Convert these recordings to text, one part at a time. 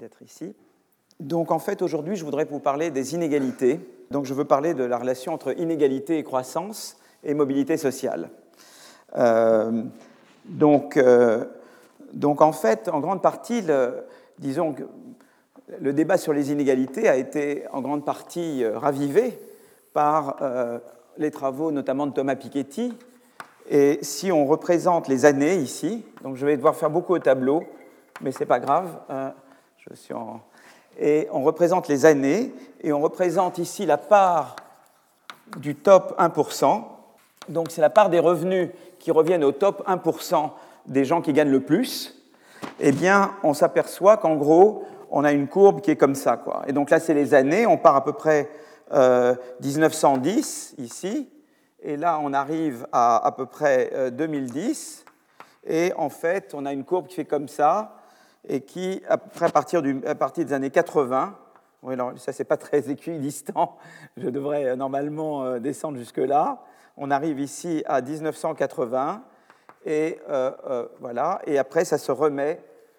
d'être ici. Donc en fait, aujourd'hui, je voudrais vous parler des inégalités. Donc je veux parler de la relation entre inégalité et croissance et mobilité sociale. Donc en fait, en grande partie, disons que le débat sur les inégalités a été en grande partie ravivé par les travaux notamment de Thomas Piketty. Et si on représente les années ici, donc je vais devoir faire beaucoup au tableau, mais ce n'est pas grave, et on représente les années, et on représente ici la part du top 1%, donc c'est la part des revenus qui reviennent au top 1% des gens qui gagnent le plus, eh bien on s'aperçoit qu'en gros, on a une courbe qui est comme ça, quoi. Et donc là, c'est les années, on part à peu près 1910 ici, et là, on arrive à peu près 2010, et en fait, on a une courbe qui fait comme ça, et qui, après, à partir des années 80, oui, alors ça, c'est pas très équidistant, je devrais normalement descendre jusque-là, on arrive ici à 1980, et voilà, et après, ça se remet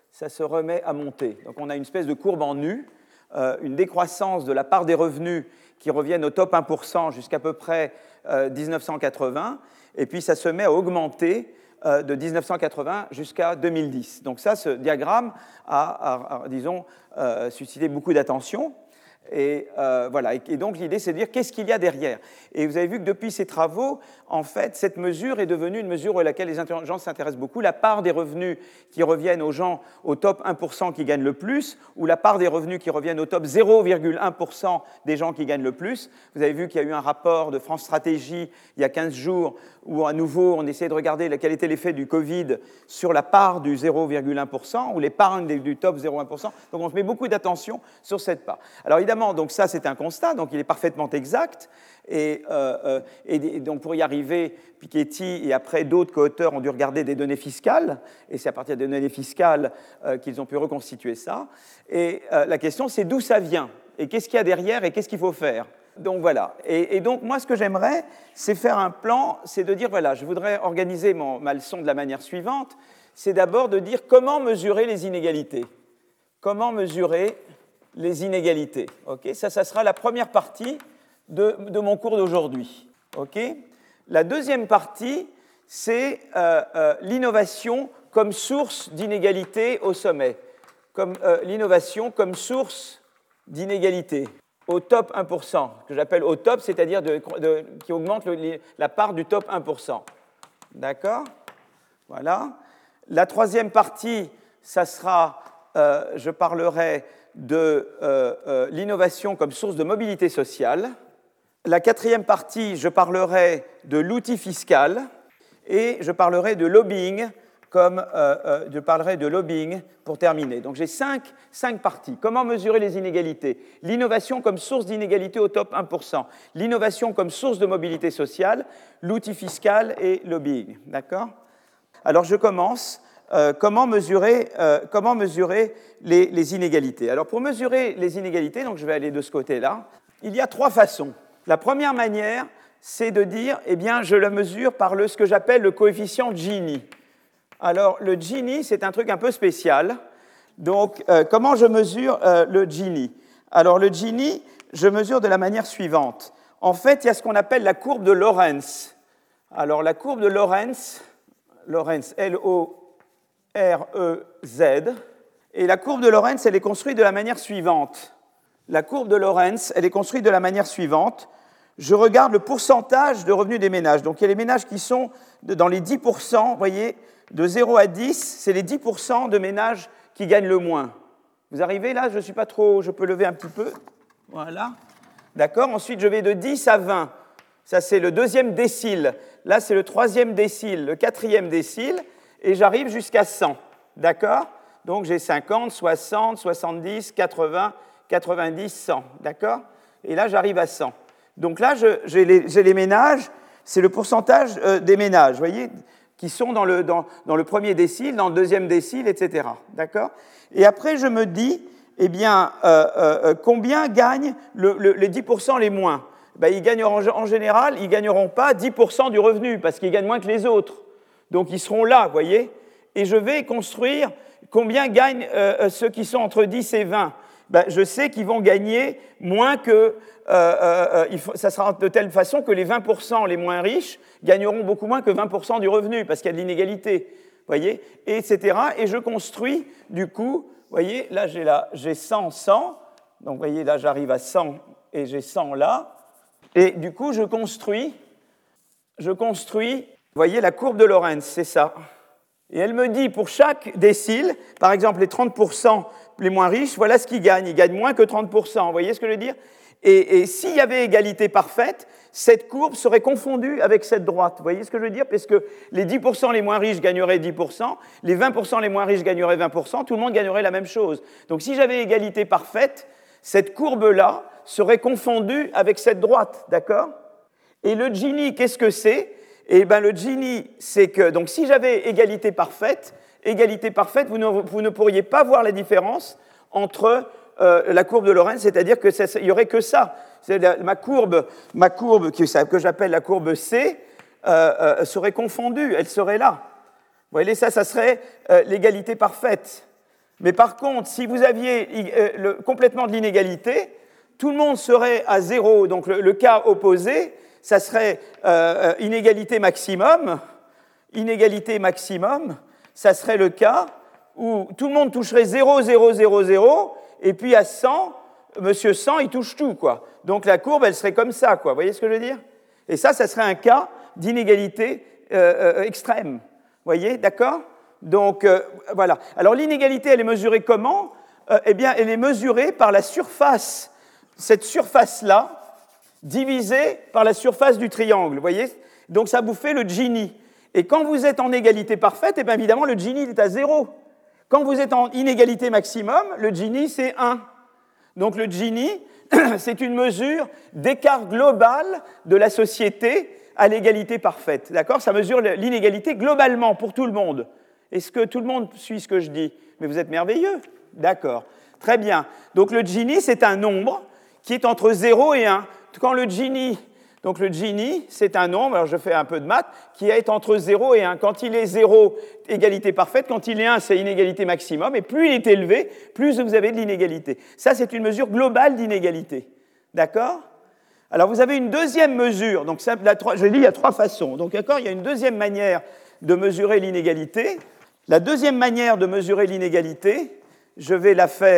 à monter. Donc, on a une espèce de courbe en U, une décroissance de la part des revenus qui reviennent au top 1% jusqu'à peu près 1980, et puis ça se met à augmenter de 1980 jusqu'à 2010. Donc ça, ce diagramme a disons, suscité beaucoup d'attention. Et voilà. Et donc l'idée, c'est de dire qu'est-ce qu'il y a derrière. Et vous avez vu que depuis ces travaux, en fait, cette mesure est devenue une mesure à laquelle les gens s'intéressent beaucoup, la part des revenus qui reviennent aux gens au top 1% qui gagnent le plus, ou la part des revenus qui reviennent au top 0,1% des gens qui gagnent le plus. Vous avez vu qu'il y a eu un rapport de France Stratégie il y a 15 jours, où à nouveau on essayait de regarder quel était l'effet du Covid sur la part du 0,1%, ou l'épargne du top 0,1%. Donc on se met beaucoup d'attention sur cette part. Alors évidemment, donc ça c'est un constat, donc il est parfaitement exact, et donc pour y arriver, Piketty et après d'autres co-auteurs ont dû regarder des données fiscales, et c'est à partir des données fiscales qu'ils ont pu reconstituer ça. Et la question c'est d'où ça vient, et qu'est-ce qu'il y a derrière, et qu'est-ce qu'il faut faire. Donc voilà, et donc moi ce que j'aimerais, c'est faire un plan, c'est de dire, voilà, je voudrais organiser ma leçon de la manière suivante, c'est d'abord de dire comment mesurer les inégalités. Comment mesurer les inégalités. Okay, ça sera la première partie de mon cours d'aujourd'hui. Okay, la deuxième partie, c'est l'innovation comme source d'inégalité au sommet, comme l'innovation comme source d'inégalité au top 1%, que j'appelle au top, c'est-à-dire qui augmente la part du top 1%. D'accord ? Voilà. La troisième partie, ça sera, je parlerai de l'innovation comme source de mobilité sociale. La quatrième partie, je parlerai de l'outil fiscal et je parlerai de lobbying je parlerai de lobbying pour terminer. Donc j'ai cinq parties. Comment mesurer les inégalités ? L'innovation comme source d'inégalité au top 1%. L'innovation comme source de mobilité sociale, l'outil fiscal et lobbying. D'accord ? Alors je commence. Comment mesurer les inégalités ? Alors pour mesurer les inégalités, donc je vais aller de ce côté-là, il y a trois façons. La première manière, c'est de dire, eh bien, je le mesure par ce que j'appelle le coefficient Gini. Alors le Gini, c'est un truc un peu spécial. Donc comment je mesure le Gini ? Alors le Gini, je mesure de la manière suivante. En fait, il y a ce qu'on appelle la courbe de Lorenz. Alors la courbe de Lorenz, L-O-R-E-Z, et la courbe de Lorenz, elle est construite de la manière suivante. La courbe de Lorenz, elle est construite de la manière suivante. Je regarde le pourcentage de revenus des ménages. Donc il y a les ménages qui sont dans les 10%, vous voyez, de 0 à 10, c'est les 10% de ménages qui gagnent le moins. Vous arrivez là ? Je suis pas trop, je peux lever un petit peu. Voilà. D'accord ? Ensuite, je vais de 10 à 20. Ça, c'est le deuxième décile. Là, c'est le troisième décile, le quatrième décile, et j'arrive jusqu'à 100. D'accord ? Donc, j'ai 50, 60, 70, 80, 90, 100. D'accord ? Et là, j'arrive à 100. Donc là, j'ai les ménages, c'est le pourcentage des ménages, vous voyez, qui sont dans le premier décile, dans le deuxième décile, etc. D'accord ? Et après, je me dis, eh bien, combien gagnent les 10% les moins ? Ben, ils gagneront, en général, ils ne gagneront pas 10% du revenu, parce qu'ils gagnent moins que les autres. Donc, ils seront là, vous voyez ? Et je vais construire combien gagnent ceux qui sont entre 10 et 20 ? Ben, je sais qu'ils vont gagner moins que... ça sera de telle façon que les 20% les moins riches gagneront beaucoup moins que 20% du revenu, parce qu'il y a de l'inégalité, voyez, etc. Et je construis, du coup, voyez, là j'ai 100, 100, donc voyez, là j'arrive à 100 et j'ai 100 là, et du coup je construis, voyez, la courbe de Lorenz, c'est ça. Et elle me dit, pour chaque décile, par exemple les 30% les moins riches, voilà ce qu'ils gagnent. Ils gagnent moins que 30%, vous voyez ce que je veux dire ? Et s'il y avait égalité parfaite, cette courbe serait confondue avec cette droite. Vous voyez ce que je veux dire ? Parce que les 10% les moins riches gagneraient 10%, les 20% les moins riches gagneraient 20%, tout le monde gagnerait la même chose. Donc si j'avais égalité parfaite, cette courbe-là serait confondue avec cette droite, d'accord ? Et le Gini, qu'est-ce que c'est ? Eh bien, le Gini, c'est que, donc si j'avais égalité parfaite, vous ne pourriez pas voir la différence entre la courbe de Lorenz, c'est-à-dire qu'il n'y aurait que ça. Ma courbe que j'appelle la courbe C serait confondue, elle serait là. Vous voyez, ça serait l'égalité parfaite. Mais par contre, si vous aviez complètement de l'inégalité, tout le monde serait à zéro, donc le cas opposé, ça serait inégalité maximum, ça serait le cas où tout le monde toucherait 0, 0, 0, 0, et puis à 100, monsieur 100, il touche tout, quoi. Donc la courbe, elle serait comme ça, quoi. Vous voyez ce que je veux dire ? Et ça serait un cas d'inégalité extrême. Vous voyez, d'accord ? Donc, voilà. Alors l'inégalité, elle est mesurée comment ? Eh bien, elle est mesurée par la surface, cette surface-là, divisée par la surface du triangle, vous voyez ? Donc ça vous fait le Gini. Et quand vous êtes en égalité parfaite, eh bien évidemment, le Gini est à 0. Quand vous êtes en inégalité maximum, le Gini, c'est 1. Donc le Gini, c'est une mesure d'écart global de la société à l'égalité parfaite. D'accord ? Ça mesure l'inégalité globalement pour tout le monde. Est-ce que tout le monde suit ce que je dis ? Mais vous êtes merveilleux. D'accord. Très bien. Donc le Gini, c'est un nombre qui est entre 0 et 1. Quand le Gini, c'est un nombre, alors je fais un peu de maths, qui est entre 0 et 1. Quand il est 0, égalité parfaite. Quand il est 1, c'est inégalité maximum. Et plus il est élevé, plus vous avez de l'inégalité. Ça, c'est une mesure globale d'inégalité. D'accord ? Alors, vous avez une deuxième mesure. Donc, ça, je l'ai dit, il y a 3 façons. Donc, d'accord, il y a une deuxième manière de mesurer l'inégalité. La deuxième manière de mesurer l'inégalité, je vais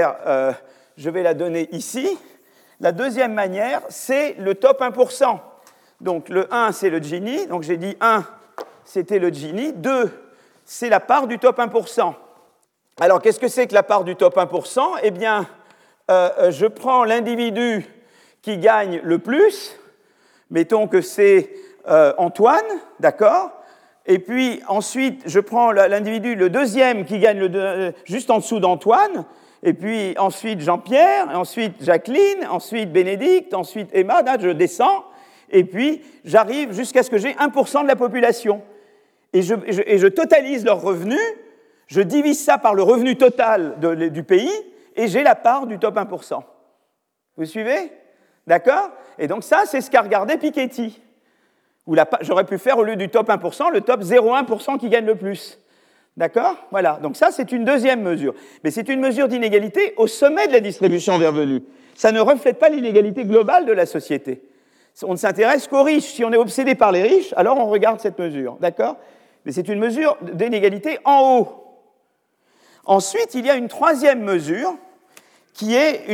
la donner ici. La deuxième manière, c'est le top 1%. Donc, le 1, c'est le Gini. Donc, j'ai dit 1, c'était le Gini. 2, c'est la part du top 1%. Alors, qu'est-ce que c'est que la part du top 1% ? Eh bien, je prends l'individu qui gagne le plus. Mettons que c'est Antoine, d'accord ? Et puis, ensuite, je prends l'individu, le deuxième qui gagne juste en dessous d'Antoine. Et puis ensuite Jean-Pierre, ensuite Jacqueline, ensuite Bénédicte, ensuite Emma, là je descends, et puis j'arrive jusqu'à ce que j'ai 1% de la population. Et je totalise leurs revenus, je divise ça par le revenu total du pays, et j'ai la part du top 1%. Vous suivez ? D'accord ? Et donc ça, c'est ce qu'a regardé Piketty. J'aurais pu faire au lieu du top 1%, le top 0,1% qui gagne le plus. D'accord ? Voilà. Donc ça, c'est une deuxième mesure. Mais c'est une mesure d'inégalité au sommet de la distribution des revenus. Ça ne reflète pas l'inégalité globale de la société. On ne s'intéresse qu'aux riches. Si on est obsédé par les riches, alors on regarde cette mesure. D'accord ? Mais c'est une mesure d'inégalité en haut. Ensuite, il y a une troisième mesure, qui est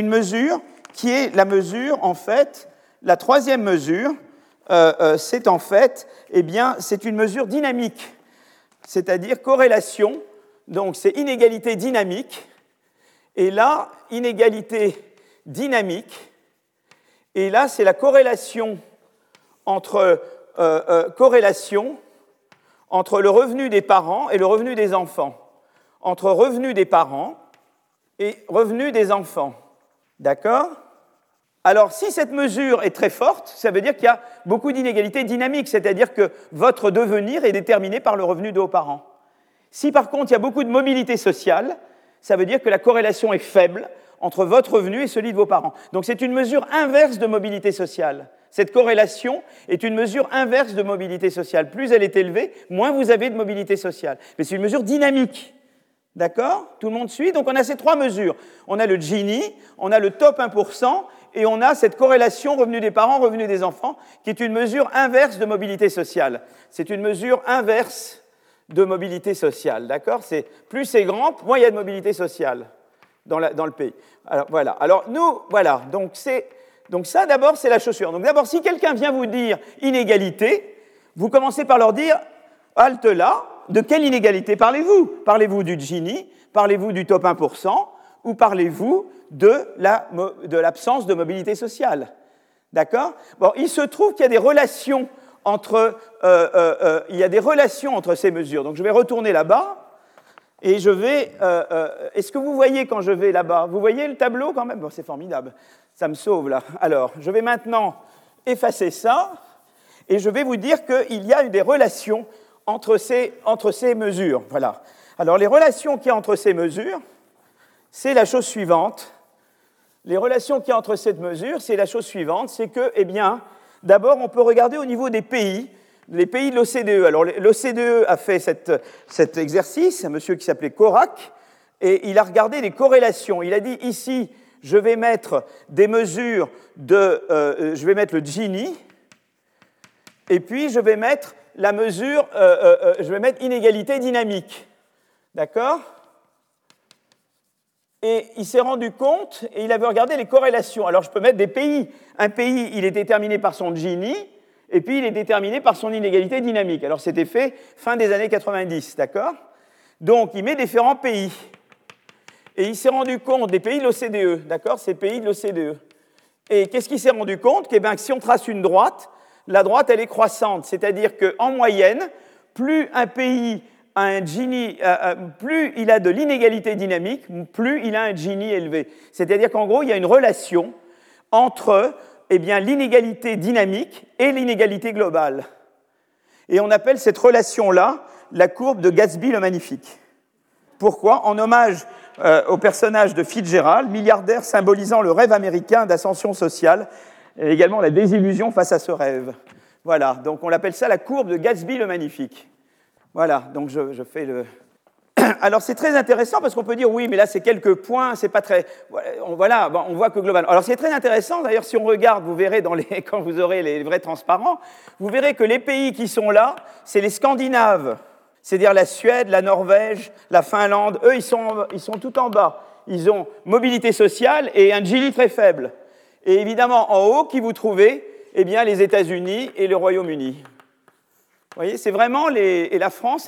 la mesure, en fait, la troisième mesure, c'est en fait, eh bien, c'est une mesure dynamique. C'est-à-dire corrélation, donc c'est inégalité dynamique, et là, inégalité dynamique, et là, c'est la corrélation entre le revenu des parents et le revenu des enfants, entre revenu des parents et revenu des enfants. D'accord ? Alors, si cette mesure est très forte, ça veut dire qu'il y a beaucoup d'inégalités dynamiques, c'est-à-dire que votre devenir est déterminé par le revenu de vos parents. Si par contre il y a beaucoup de mobilité sociale, ça veut dire que la corrélation est faible entre votre revenu et celui de vos parents. Donc c'est une mesure inverse de mobilité sociale. Cette corrélation est une mesure inverse de mobilité sociale. Plus elle est élevée, moins vous avez de mobilité sociale. Mais c'est une mesure dynamique. D'accord? Tout le monde suit? Donc on a ces trois mesures. On a le Gini, on a le top 1%, et on a cette corrélation revenu des parents, revenu des enfants, qui est une mesure inverse de mobilité sociale. C'est une mesure inverse de mobilité sociale. D'accord? Plus c'est grand, moins il y a de mobilité sociale dans le pays. Alors voilà. Alors nous, voilà. Donc ça, d'abord, c'est la chose suivante. Donc d'abord, si quelqu'un vient vous dire inégalité, vous commencez par leur dire halte là. De quelle inégalité parlez-vous? Parlez-vous du Gini? Parlez-vous du top 1%? Ou parlez-vous de l'absence de mobilité sociale? D'accord? Bon, il se trouve qu'il y a des relations entre ces mesures. Donc je vais retourner là-bas et je vais... est-ce que vous voyez quand je vais là-bas? Vous voyez le tableau quand même? Bon, c'est formidable. Ça me sauve là. Alors, je vais maintenant effacer ça et je vais vous dire qu'il y a des relations entre ces mesures. Voilà. Alors, les relations qu'il y a entre ces mesures, c'est la chose suivante. Les relations qu'il y a entre cette mesure, c'est la chose suivante, c'est que, eh bien, d'abord, on peut regarder au niveau des pays, les pays de l'OCDE. Alors, l'OCDE a fait cet exercice, un monsieur qui s'appelait Korak, et il a regardé les corrélations. Il a dit, ici, je vais mettre des mesures je vais mettre le Gini, et puis je vais mettre la mesure, je vais mettre inégalité dynamique. D'accord? Et il s'est rendu compte, et il avait regardé les corrélations. Alors je peux mettre des pays. Un pays, il est déterminé par son Gini, et puis il est déterminé par son inégalité dynamique. Alors c'était fait fin des années 90, d'accord? Donc il met différents pays. Et il s'est rendu compte des pays de l'OCDE, d'accord? Ces pays de l'OCDE. Et qu'est-ce qu'il s'est rendu compte? Que si on trace une droite, la droite, elle est croissante. C'est-à-dire qu'en moyenne, plus un pays a un Gini, plus il a de l'inégalité dynamique, plus il a un Gini élevé. C'est-à-dire qu'en gros, il y a une relation entre l'inégalité dynamique et l'inégalité globale. Et on appelle cette relation-là la courbe de Gatsby le Magnifique. Pourquoi? En hommage au personnage de Fitzgerald, milliardaire symbolisant le rêve américain d'ascension sociale, et également la désillusion face à ce rêve. Voilà, donc on appelle ça la courbe de Gatsby le Magnifique. Voilà, donc je fais le... Alors c'est très intéressant parce qu'on peut dire, oui, mais là c'est quelques points, c'est pas très... Voilà, bon, on voit que globalement... Alors c'est très intéressant, d'ailleurs, si on regarde, vous verrez, quand vous aurez les vrais transparents, vous verrez que les pays qui sont là, c'est les Scandinaves, c'est-à-dire la Suède, la Norvège, la Finlande, eux, ils sont tout en bas. Ils ont mobilité sociale et un Gini très faible. Et évidemment, en haut, qui vous trouvez? Eh bien, les États-Unis et le Royaume-Uni. Vous voyez, c'est vraiment et la France,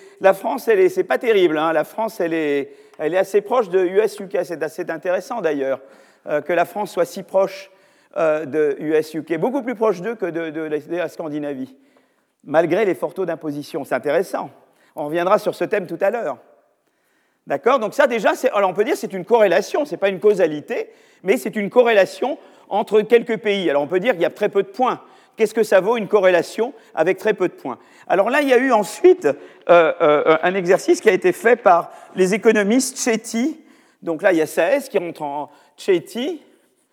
c'est pas terrible. Hein. La France, elle est assez proche de US-UK. C'est assez intéressant d'ailleurs que la France soit si proche de US-UK, beaucoup plus proche d'eux que de la Scandinavie, malgré les forts taux d'imposition. C'est intéressant. On reviendra sur ce thème tout à l'heure. D'accord? Donc ça, déjà, alors on peut dire que c'est une corrélation, ce n'est pas une causalité, mais c'est une corrélation entre quelques pays. Alors on peut dire qu'il y a très peu de points. Qu'est-ce que ça vaut une corrélation avec très peu de points? Alors là, il y a eu ensuite un exercice qui a été fait par les économistes Chetty. Donc là, il y a Saez qui rentre en Chetty,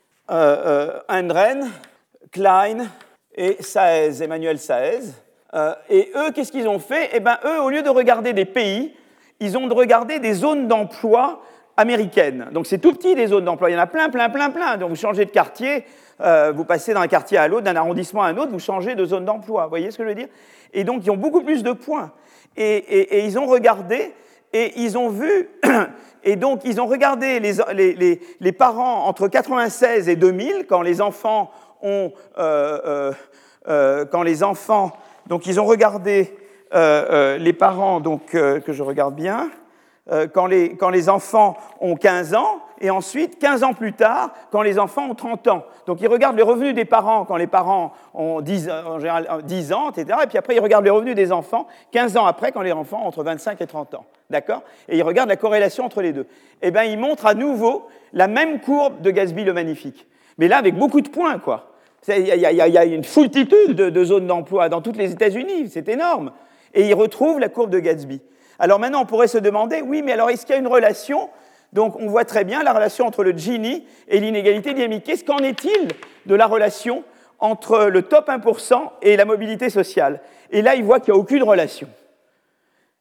Hendren, Klein et Saez, Emmanuel Saez. Et eux, qu'est-ce qu'ils ont fait? Eh bien, eux, au lieu de regarder des pays, ils ont regardé des zones d'emploi américaines. Donc c'est tout petit, des zones d'emploi. Il y en a plein. Donc vous changez de quartier, vous passez d'un quartier à l'autre, d'un arrondissement à un autre, vous changez de zone d'emploi. Vous voyez ce que je veux dire? Et donc ils ont beaucoup plus de points. Et ils ont regardé, et ils ont vu, et donc ils ont regardé les parents entre 96 et 2000, quand les enfants ont... donc ils ont regardé les parents, donc que je regarde bien, quand les enfants ont 15 ans, et ensuite, 15 ans plus tard, quand les enfants ont 30 ans. Donc, ils regardent les revenus des parents quand les parents ont en général 10 ans, etc. Et puis après, ils regardent les revenus des enfants 15 ans après, quand les enfants ont entre 25 et 30 ans. D'accord? Et ils regardent la corrélation entre les deux. Eh bien, ils montrent à nouveau la même courbe de Gatsby le Magnifique. Mais là, avec beaucoup de points, quoi. Il y a une foultitude de zones d'emploi dans toutes les États-Unis. C'est énorme. Et ils retrouvent la courbe de Gatsby. Alors maintenant, on pourrait se demander, oui, mais alors est-ce qu'il y a une relation? Donc on voit très bien la relation entre le Gini et l'inégalité dynamique. Qu'en est-il de la relation entre le top 1% et la mobilité sociale? Et là, ils voient qu'il n'y a aucune relation.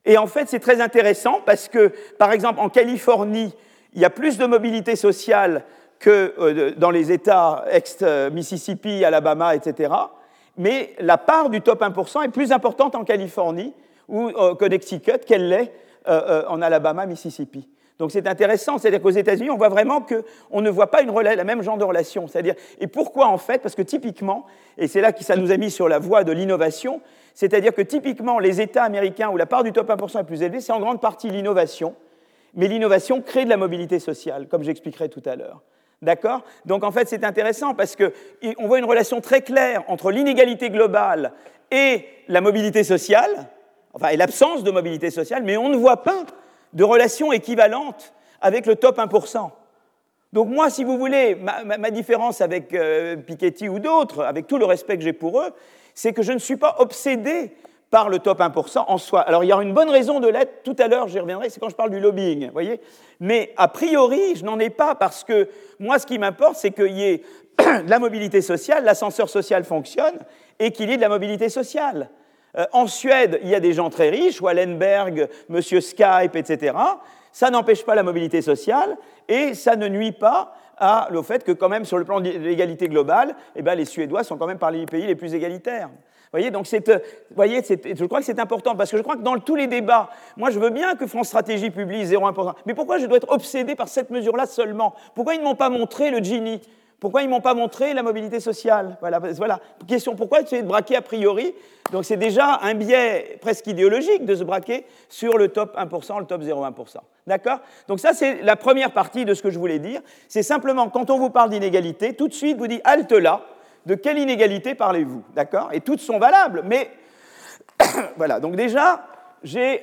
Et en fait, c'est très intéressant parce que, par exemple, en Californie, il y a plus de mobilité sociale que dans les États ex-Mississippi, Alabama, etc. Mais la part du top 1% est plus importante en Californie ou au Connecticut qu'elle l'est en Alabama, Mississippi. Donc c'est intéressant, c'est-à-dire qu'aux États-Unis, on voit vraiment qu'on ne voit pas la même genre de relation. C'est-à-dire, et pourquoi en fait? Parce que typiquement, et c'est là que ça nous a mis sur la voie de l'innovation, c'est-à-dire que typiquement, les États américains où la part du top 1% est plus élevée, c'est en grande partie l'innovation, mais l'innovation crée de la mobilité sociale, comme j'expliquerai tout à l'heure. D'accord? Donc en fait, c'est intéressant parce qu'on voit une relation très claire entre l'inégalité globale et la mobilité sociale, enfin, et l'absence de mobilité sociale, mais on ne voit pas de relation équivalente avec le top 1%. Donc moi, si vous voulez, ma différence avec Piketty ou d'autres, avec tout le respect que j'ai pour eux, c'est que je ne suis pas obsédé par le top 1% en soi. Alors il y a une bonne raison de l'être, tout à l'heure j'y reviendrai, c'est quand je parle du lobbying, vous voyez. Mais a priori, je n'en ai pas parce que moi, ce qui m'importe, c'est qu'il y ait de la mobilité sociale, l'ascenseur social fonctionne, et qu'il y ait de la mobilité sociale. En Suède, il y a des gens très riches, Wallenberg, Monsieur Skype, etc. Ça n'empêche pas la mobilité sociale et ça ne nuit pas au fait que quand même sur le plan de l'égalité globale, eh ben, les Suédois sont quand même parmi les pays les plus égalitaires. Vous voyez, donc je crois que c'est important parce que je crois que dans tous les débats, moi je veux bien que France Stratégie publie 0,1%, mais pourquoi je dois être obsédé par cette mesure-là seulement? Pourquoi ils ne m'ont pas montré le Gini? Pourquoi ils ne m'ont pas montré la mobilité sociale? Voilà. Question, pourquoi essayer de braquer a priori? Donc c'est déjà un biais presque idéologique de se braquer sur le top 1%, le top 0,1%. D'accord? Donc ça, c'est la première partie de ce que je voulais dire. C'est simplement, quand on vous parle d'inégalité, tout de suite, vous dites, halte là, de quelle inégalité parlez-vous? D'accord? Et toutes sont valables, mais voilà. Donc déjà, j'ai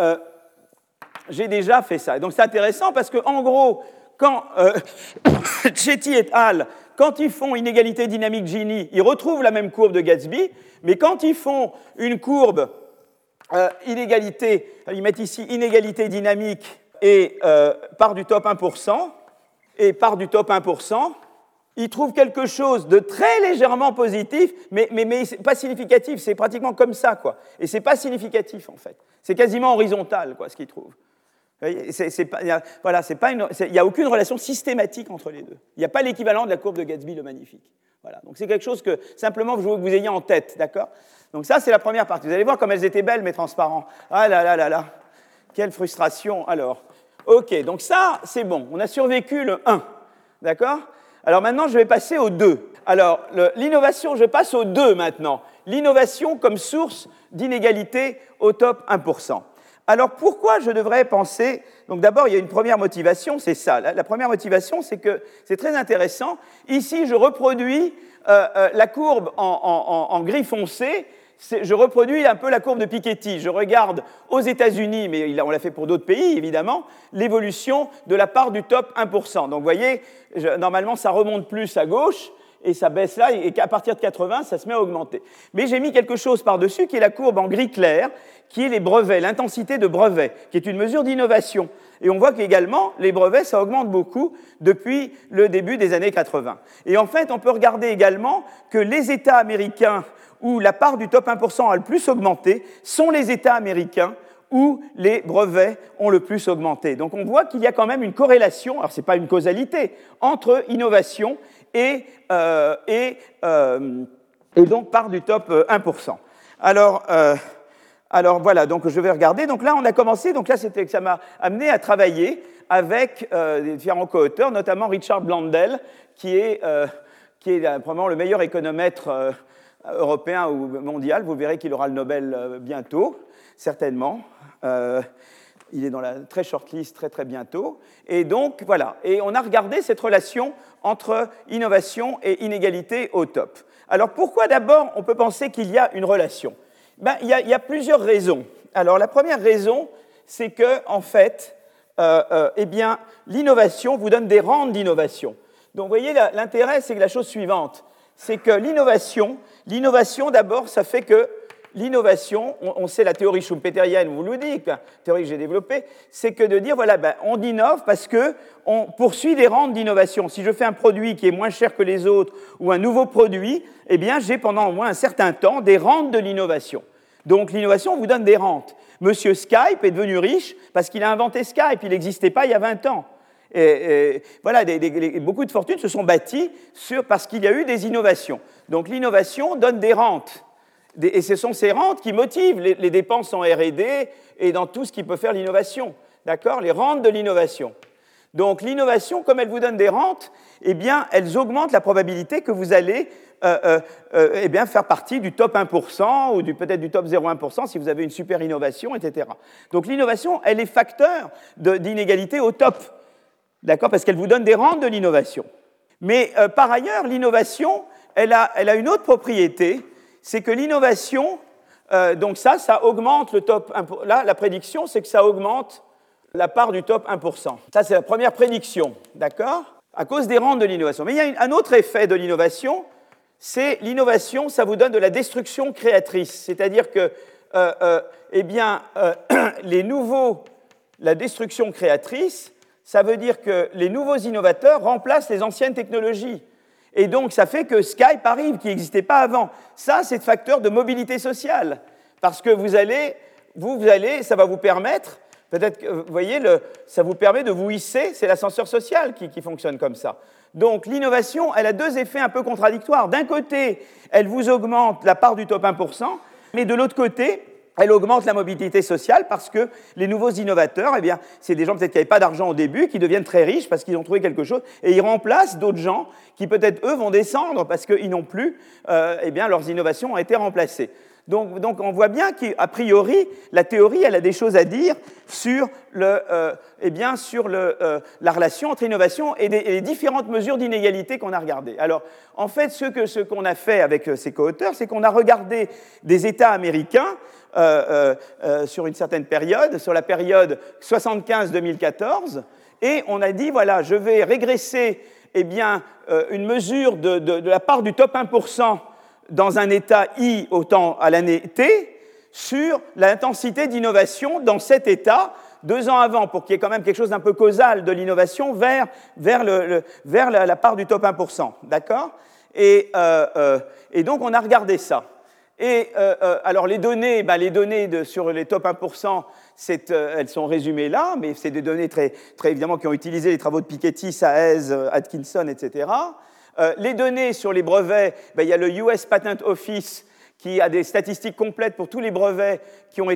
déjà fait ça. Donc c'est intéressant parce qu'en gros, quand Chetty et al., quand ils font inégalité dynamique Gini, ils retrouvent la même courbe de Gatsby, mais quand ils font une courbe inégalité, ils mettent ici inégalité dynamique et part du top 1%, et part du top 1%, ils trouvent quelque chose de très légèrement positif, mais pas significatif, c'est pratiquement comme ça, quoi. Et c'est pas significatif, en fait. C'est quasiment horizontal, quoi, ce qu'ils trouvent. Il n'y a aucune relation systématique entre les deux. Il n'y a pas l'équivalent de la courbe de Gatsby le magnifique. Voilà. Donc c'est quelque chose que simplement je veux que vous ayez en tête, d'accord? Donc ça c'est la première partie. Vous allez voir comme elles étaient belles mes transparents. Ah là là là là, quelle frustration. Alors, ok, donc ça c'est bon. On a survécu le 1, d'accord? Alors maintenant je vais passer au 2. Alors l'innovation, je passe au 2 maintenant. L'innovation comme source d'inégalité au top 1%. Alors, pourquoi je devrais penser... Donc d'abord, il y a une première motivation, c'est ça. La première motivation, c'est que c'est très intéressant. Ici, je reproduis la courbe en gris foncé. Je reproduis un peu la courbe de Piketty. Je regarde aux États-Unis, mais on l'a fait pour d'autres pays, évidemment, l'évolution de la part du top 1%. Donc, vous voyez, normalement, ça remonte plus à gauche, et ça baisse là, et qu'à partir de 80, ça se met à augmenter. Mais j'ai mis quelque chose par-dessus, qui est la courbe en gris clair, qui est les brevets, l'intensité de brevets, qui est une mesure d'innovation. Et on voit qu'également, les brevets, ça augmente beaucoup depuis le début des années 80. Et en fait, on peut regarder également que les États américains où la part du top 1% a le plus augmenté sont les États américains où les brevets ont le plus augmenté. Donc on voit qu'il y a quand même une corrélation, alors ce n'est pas une causalité, entre innovation et donc part du top 1%. Alors voilà, donc je vais regarder. Donc là, on a commencé, donc là, ça m'a amené à travailler avec des différents co-auteurs, notamment Richard Blandel, qui est probablement le meilleur économètre européen ou mondial. Vous verrez qu'il aura le Nobel bientôt, certainement. Il est dans la très short list très très bientôt. Et donc, voilà. Et on a regardé cette relation entre innovation et inégalité au top. Alors, pourquoi d'abord on peut penser qu'il y a une relation? Il y a plusieurs raisons. Alors, la première raison, c'est que, en fait, l'innovation vous donne des rentes d'innovation. Donc, vous voyez, l'intérêt, c'est que la chose suivante, c'est que l'innovation, d'abord, ça fait que l'innovation, on sait la théorie schumpeterienne, vous le dites, la théorie que j'ai développée, c'est que de dire, voilà, on innove parce qu'on poursuit des rentes d'innovation. Si je fais un produit qui est moins cher que les autres ou un nouveau produit, eh bien, j'ai pendant au moins un certain temps des rentes de l'innovation. Donc l'innovation vous donne des rentes. Monsieur Skype est devenu riche parce qu'il a inventé Skype, il n'existait pas il y a 20 ans. Et voilà, beaucoup de fortunes se sont bâties parce qu'il y a eu des innovations. Donc l'innovation donne des rentes. Et ce sont ces rentes qui motivent les dépenses en R&D et dans tout ce qui peut faire l'innovation. D'accord ? Les rentes de l'innovation. Donc l'innovation, comme elle vous donne des rentes, eh bien, elles augmentent la probabilité que vous allez eh bien, faire partie du top 1% ou peut-être du top 0,1% si vous avez une super innovation, etc. Donc l'innovation, elle est facteur d'inégalité au top, d'accord, parce qu'elle vous donne des rentes de l'innovation. Mais par ailleurs, l'innovation, elle a une autre propriété, c'est que l'innovation, donc ça augmente le top 1%. Là, la prédiction, c'est que ça augmente la part du top 1%. Ça, c'est la première prédiction, d'accord, à cause des rentes de l'innovation. Mais il y a un autre effet de l'innovation, c'est l'innovation, ça vous donne de la destruction créatrice. C'est-à-dire que, eh bien, la destruction créatrice, ça veut dire que les nouveaux innovateurs remplacent les anciennes technologies. Et donc, ça fait que Skype arrive, qui n'existait pas avant. Ça, c'est le facteur de mobilité sociale. Parce que vous allez, ça va vous permettre, peut-être que, vous voyez, ça vous permet de vous hisser, c'est l'ascenseur social qui fonctionne comme ça. Donc l'innovation, elle a deux effets un peu contradictoires. D'un côté, elle vous augmente la part du top 1%, mais de l'autre côté, elle augmente la mobilité sociale parce que les nouveaux innovateurs, eh bien, c'est des gens peut-être qui n'avaient pas d'argent au début, qui deviennent très riches parce qu'ils ont trouvé quelque chose, et ils remplacent d'autres gens qui peut-être, eux, vont descendre parce qu'ils n'ont plus, eh bien, leurs innovations ont été remplacées. Donc on voit bien qu'a priori, la théorie, elle a des choses à dire sur, la relation entre innovation et les différentes mesures d'inégalité qu'on a regardées. Alors, en fait, ce qu'on a fait avec ces co-auteurs, c'est qu'on a regardé des États américains sur une certaine période, sur la période 75-2014, et on a dit, voilà, je vais régresser eh bien, une mesure de la part du top 1% dans un état I à l'année T sur l'intensité d'innovation dans cet état 2 ans avant, pour qu'il y ait quand même quelque chose d'un peu causal de l'innovation vers la part du top 1%. D'accord ? Et donc, on a regardé ça. Et alors, les données sur les top 1%, elles sont résumées là, mais c'est des données très, très évidemment qui ont utilisé les travaux de Piketty, Saez, Atkinson, etc. Les données sur les brevets, il y a le US Patent Office qui a des statistiques complètes pour tous les brevets qui ont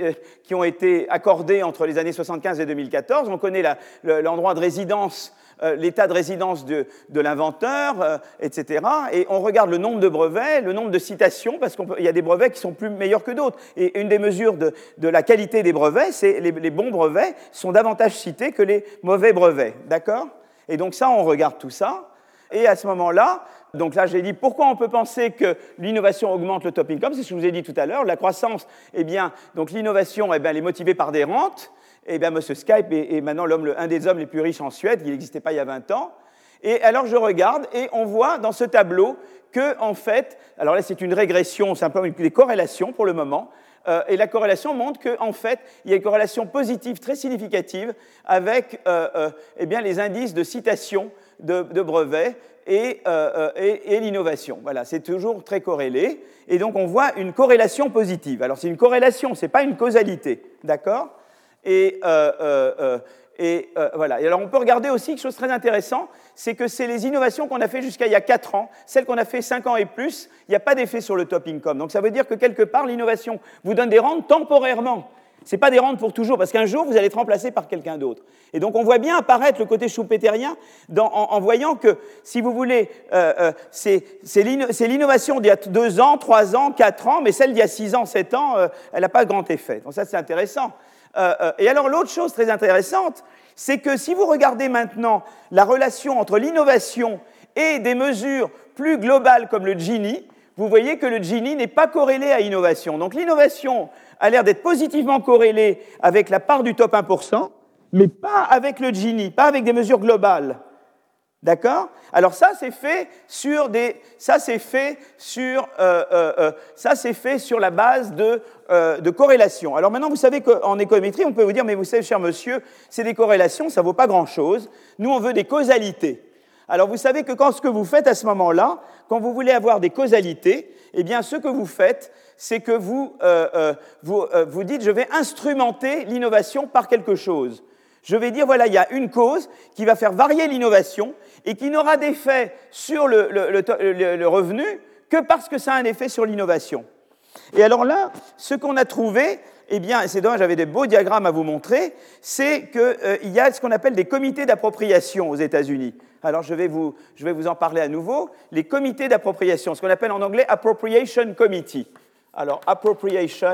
été accordés entre les années 1975 et 2014. On connaît l'endroit de résidence, l'état de résidence de l'inventeur, etc. Et on regarde le nombre de brevets, le nombre de citations, parce qu'il y a des brevets qui sont plus meilleurs que d'autres. Et une des mesures de la qualité des brevets, c'est les bons brevets sont davantage cités que les mauvais brevets. D'accord ? Et donc ça, on regarde tout ça. Et à ce moment-là, donc là, j'ai dit pourquoi on peut penser que l'innovation augmente le top income, c'est ce que je vous ai dit tout à l'heure. La croissance, eh bien, donc l'innovation, eh bien, elle est motivée par des rentes. Eh bien, M. Skype est maintenant un des hommes les plus riches en Suède, il n'existait pas il y a 20 ans. Et alors, je regarde et on voit dans ce tableau que, en fait, alors là, c'est une régression, simplement des corrélations pour le moment. Et la corrélation montre qu'en fait, il y a une corrélation positive très significative avec eh bien, les indices de citation de brevets et l'innovation. Voilà, c'est toujours très corrélé. Et donc, on voit une corrélation positive. Alors, c'est une corrélation, ce n'est pas une causalité. D'accord ? Et voilà. Et alors, on peut regarder aussi quelque chose de très intéressant, c'est que c'est les innovations qu'on a fait jusqu'à il y a 4 ans, celles qu'on a fait 5 ans et plus, il n'y a pas d'effet sur le top income. Donc, ça veut dire que quelque part, l'innovation vous donne des rentes temporairement. Ce n'est pas des rentes pour toujours, parce qu'un jour, vous allez être remplacé par quelqu'un d'autre. Et donc, on voit bien apparaître le côté schumpeterien en voyant que, si vous voulez, c'est l'innovation d'il y a 2 ans, 3 ans, 4 ans, mais celle d'il y a 6 ans, 7 ans, elle n'a pas grand effet. Donc ça, c'est intéressant. Et alors, l'autre chose très intéressante, c'est que si vous regardez maintenant la relation entre l'innovation et des mesures plus globales comme le Gini, vous voyez que le Gini n'est pas corrélé à l'innovation. Donc l'innovation a l'air d'être positivement corrélée avec la part du top 1%, mais pas avec le Gini, pas avec des mesures globales. D'accord ? Alors ça, c'est fait sur la base de corrélation. Alors maintenant, vous savez qu'en économétrie, on peut vous dire, mais vous savez, cher monsieur, c'est des corrélations, ça ne vaut pas grand-chose. Nous, on veut des causalités. Alors, vous savez que ce que vous faites à ce moment-là, quand vous voulez avoir des causalités, eh bien, ce que vous faites, c'est que vous dites, je vais instrumenter l'innovation par quelque chose. Je vais dire, voilà, il y a une cause qui va faire varier l'innovation et qui n'aura d'effet sur le revenu que parce que ça a un effet sur l'innovation. Et alors là, ce qu'on a trouvé, eh bien, c'est dommage, j'avais des beaux diagrammes à vous montrer, c'est qu'il y a ce qu'on appelle des comités d'appropriation aux États-Unis. Alors, je vais vous en parler à nouveau. Les comités d'appropriation, ce qu'on appelle en anglais Appropriation Committee. Alors, Appropriation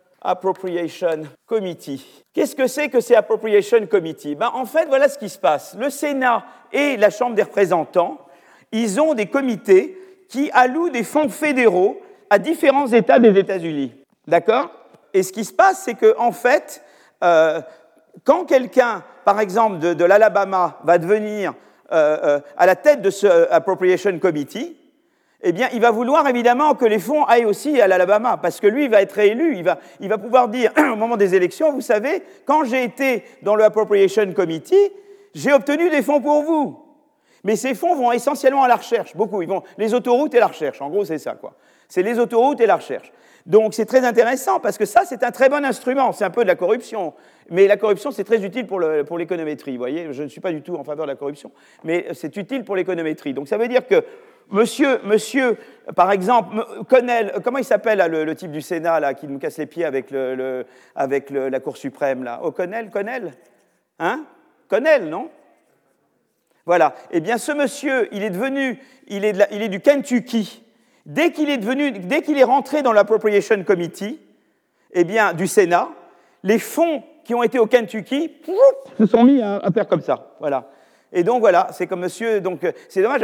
Committee. Qu'est-ce que c'est Appropriation Committee? En fait, voilà ce qui se passe. Le Sénat et la Chambre des représentants, ils ont des comités qui allouent des fonds fédéraux à différents États des États-Unis. D'accord? Et ce qui se passe, c'est qu'en fait, quand quelqu'un, par exemple, de l'Alabama va devenir à la tête de ce Appropriation Committee, eh bien, il va vouloir évidemment que les fonds aillent aussi à l'Alabama, parce que lui, il va être réélu, il va pouvoir dire, au moment des élections, vous savez, quand j'ai été dans le Appropriation Committee, j'ai obtenu des fonds pour vous. Mais ces fonds vont essentiellement à la recherche, beaucoup. Les autoroutes et la recherche, en gros, c'est ça, quoi. C'est les autoroutes et la recherche. Donc, c'est très intéressant, parce que ça, c'est un très bon instrument. C'est un peu de la corruption. Mais la corruption, c'est très utile pour l'économétrie, vous voyez. Je ne suis pas du tout en faveur de la corruption, mais c'est utile pour l'économétrie. Donc, ça veut dire que monsieur, par exemple, Connell, comment il s'appelle, là, le type du Sénat, là, qui nous casse les pieds avec la Cour suprême, là? O'Connell? Hein? Connell, non? Voilà. Eh bien, ce monsieur, il est du Kentucky. Dès qu'il est rentré dans l'Appropriation Committee, eh bien, du Sénat, les fonds qui ont été au Kentucky se sont mis à faire comme ça. Voilà. Et donc voilà, c'est comme monsieur. Donc c'est dommage,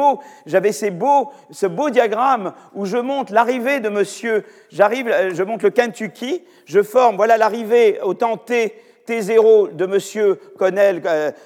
ce beau diagramme où je montre l'arrivée de monsieur. Je montre le Kentucky, je forme, voilà l'arrivée au temps T0 de monsieur Connell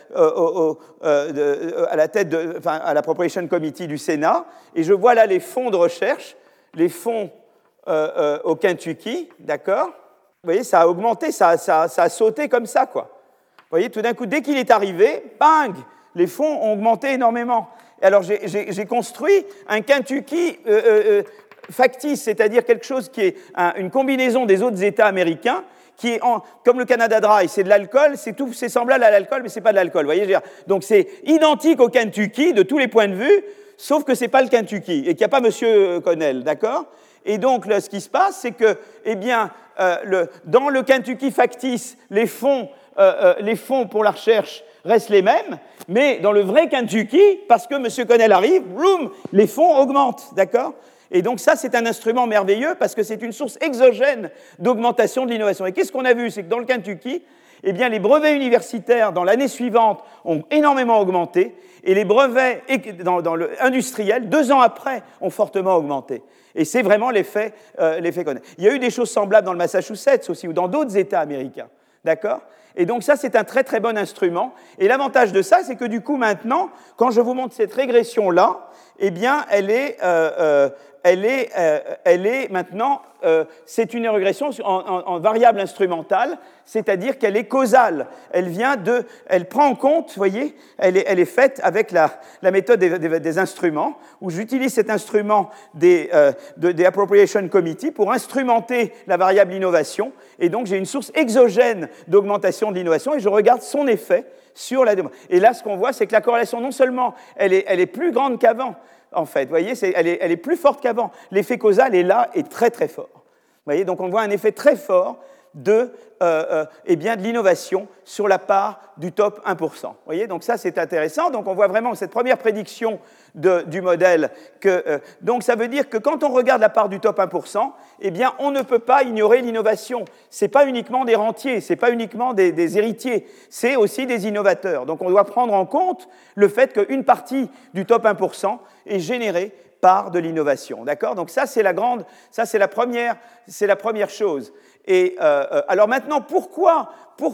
à la tête à l'Appropriation Committee du Sénat, et je vois là les fonds de recherche, les fonds au Kentucky, d'accord? Vous voyez, ça a augmenté, ça a sauté comme ça, quoi. Vous voyez, tout d'un coup, dès qu'il est arrivé, bang, les fonds ont augmenté énormément. Et alors, j'ai construit un Kentucky factice, c'est-à-dire quelque chose qui est une combinaison des autres États américains, qui est comme le Canada Dry, c'est de l'alcool, c'est semblable à l'alcool, mais c'est pas de l'alcool. Vous voyez, donc c'est identique au Kentucky de tous les points de vue, sauf que c'est pas le Kentucky et qu'il n'y a pas monsieur Connell, d'accord? Et donc, là, ce qui se passe, c'est que, eh bien, dans le Kentucky factice, les fonds pour la recherche restent les mêmes, mais dans le vrai Kentucky, parce que M. Connell arrive, boum, les fonds augmentent, d'accord? Et donc ça, c'est un instrument merveilleux parce que c'est une source exogène d'augmentation de l'innovation. Et qu'est-ce qu'on a vu? C'est que dans le Kentucky, eh bien, les brevets universitaires, dans l'année suivante, ont énormément augmenté, et les brevets dans le industriel, 2 ans après, ont fortement augmenté. Et c'est vraiment l'effet Connell. Il y a eu des choses semblables dans le Massachusetts aussi, ou dans d'autres États américains. D'accord? Et donc ça, c'est un très très bon instrument. Et l'avantage de ça, c'est que du coup, maintenant, quand je vous montre cette régression-là, eh bien, elle est maintenant, c'est une régression en variable instrumentale, c'est-à-dire qu'elle est causale. Elle prend en compte, vous voyez, elle est faite avec la méthode des instruments, où j'utilise cet instrument des Appropriation Committee pour instrumenter la variable innovation, et donc j'ai une source exogène d'augmentation de l'innovation, et je regarde son effet sur la demande. Et là, ce qu'on voit, c'est que la corrélation, non seulement elle est plus grande qu'avant, en fait, vous voyez, elle est plus forte qu'avant. L'effet causal est là et très très fort. Vous voyez, donc on voit un effet très fort de l'innovation sur la part du top 1%. Vous voyez, donc ça c'est intéressant. Donc on voit vraiment cette première prédiction du modèle. Donc ça veut dire que quand on regarde la part du top 1%, eh bien on ne peut pas ignorer l'innovation. Ce n'est pas uniquement des rentiers, ce n'est pas uniquement des héritiers, c'est aussi des innovateurs. Donc on doit prendre en compte le fait qu'une partie du top 1% est générée par de l'innovation, d'accord? Donc ça c'est la première chose. Alors maintenant, pourquoi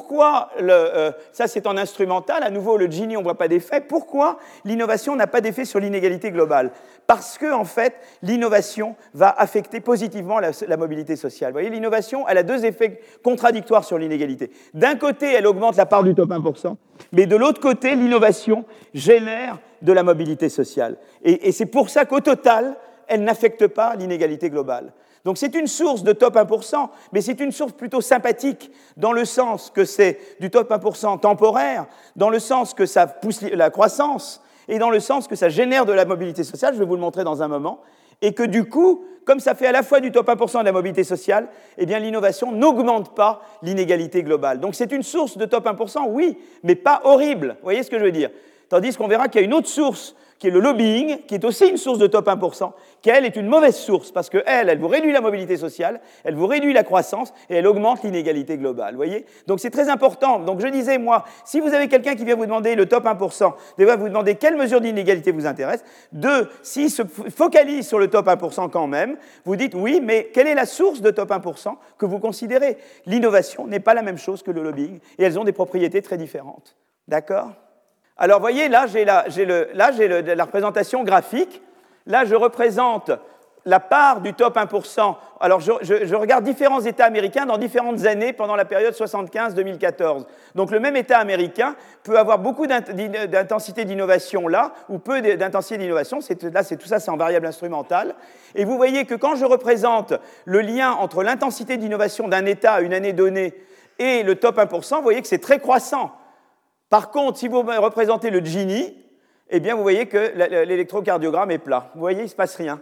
ça c'est en instrumental, à nouveau le Gini on ne voit pas d'effet, pourquoi l'innovation n'a pas d'effet sur l'inégalité globale? Parce que en fait, l'innovation va affecter positivement la mobilité sociale. Vous voyez, l'innovation, elle a deux effets contradictoires sur l'inégalité. D'un côté, elle augmente la part du top 1%, mais de l'autre côté, l'innovation génère de la mobilité sociale. Et c'est pour ça qu'au total, elle n'affecte pas l'inégalité globale. Donc c'est une source de top 1%, mais c'est une source plutôt sympathique, dans le sens que c'est du top 1% temporaire, dans le sens que ça pousse la croissance, et dans le sens que ça génère de la mobilité sociale, je vais vous le montrer dans un moment, et que du coup, comme ça fait à la fois du top 1% et de la mobilité sociale, eh bien l'innovation n'augmente pas l'inégalité globale. Donc c'est une source de top 1%, oui, mais pas horrible, vous voyez ce que je veux dire? Tandis qu'on verra qu'il y a une autre source, qui est le lobbying, qui est aussi une source de top 1%, qui, elle, est une mauvaise source, parce qu'elle vous réduit la mobilité sociale, elle vous réduit la croissance, et elle augmente l'inégalité globale, vous voyez? Donc c'est très important. Donc je disais, moi, si vous avez quelqu'un qui vient vous demander le top 1%, déjà vous demandez quelle mesure d'inégalité vous intéresse. Deux, s'il se focalise sur le top 1% quand même, vous dites, oui, mais quelle est la source de top 1% que vous considérez? L'innovation n'est pas la même chose que le lobbying, et elles ont des propriétés très différentes. D'accord? Alors, vous voyez, là, j'ai la représentation graphique. Là, je représente la part du top 1%. Alors, je regarde différents États américains dans différentes années pendant la période 75-2014. Donc, le même État américain peut avoir beaucoup d'intensité d'innovation là, ou peu d'intensité d'innovation. Là, tout ça, c'est en variable instrumentale. Et vous voyez que quand je représente le lien entre l'intensité d'innovation d'un État à une année donnée et le top 1%, vous voyez que c'est très croissant. Par contre, si vous représentez le Gini, eh bien, vous voyez que l'électrocardiogramme est plat. Vous voyez, il ne se passe rien.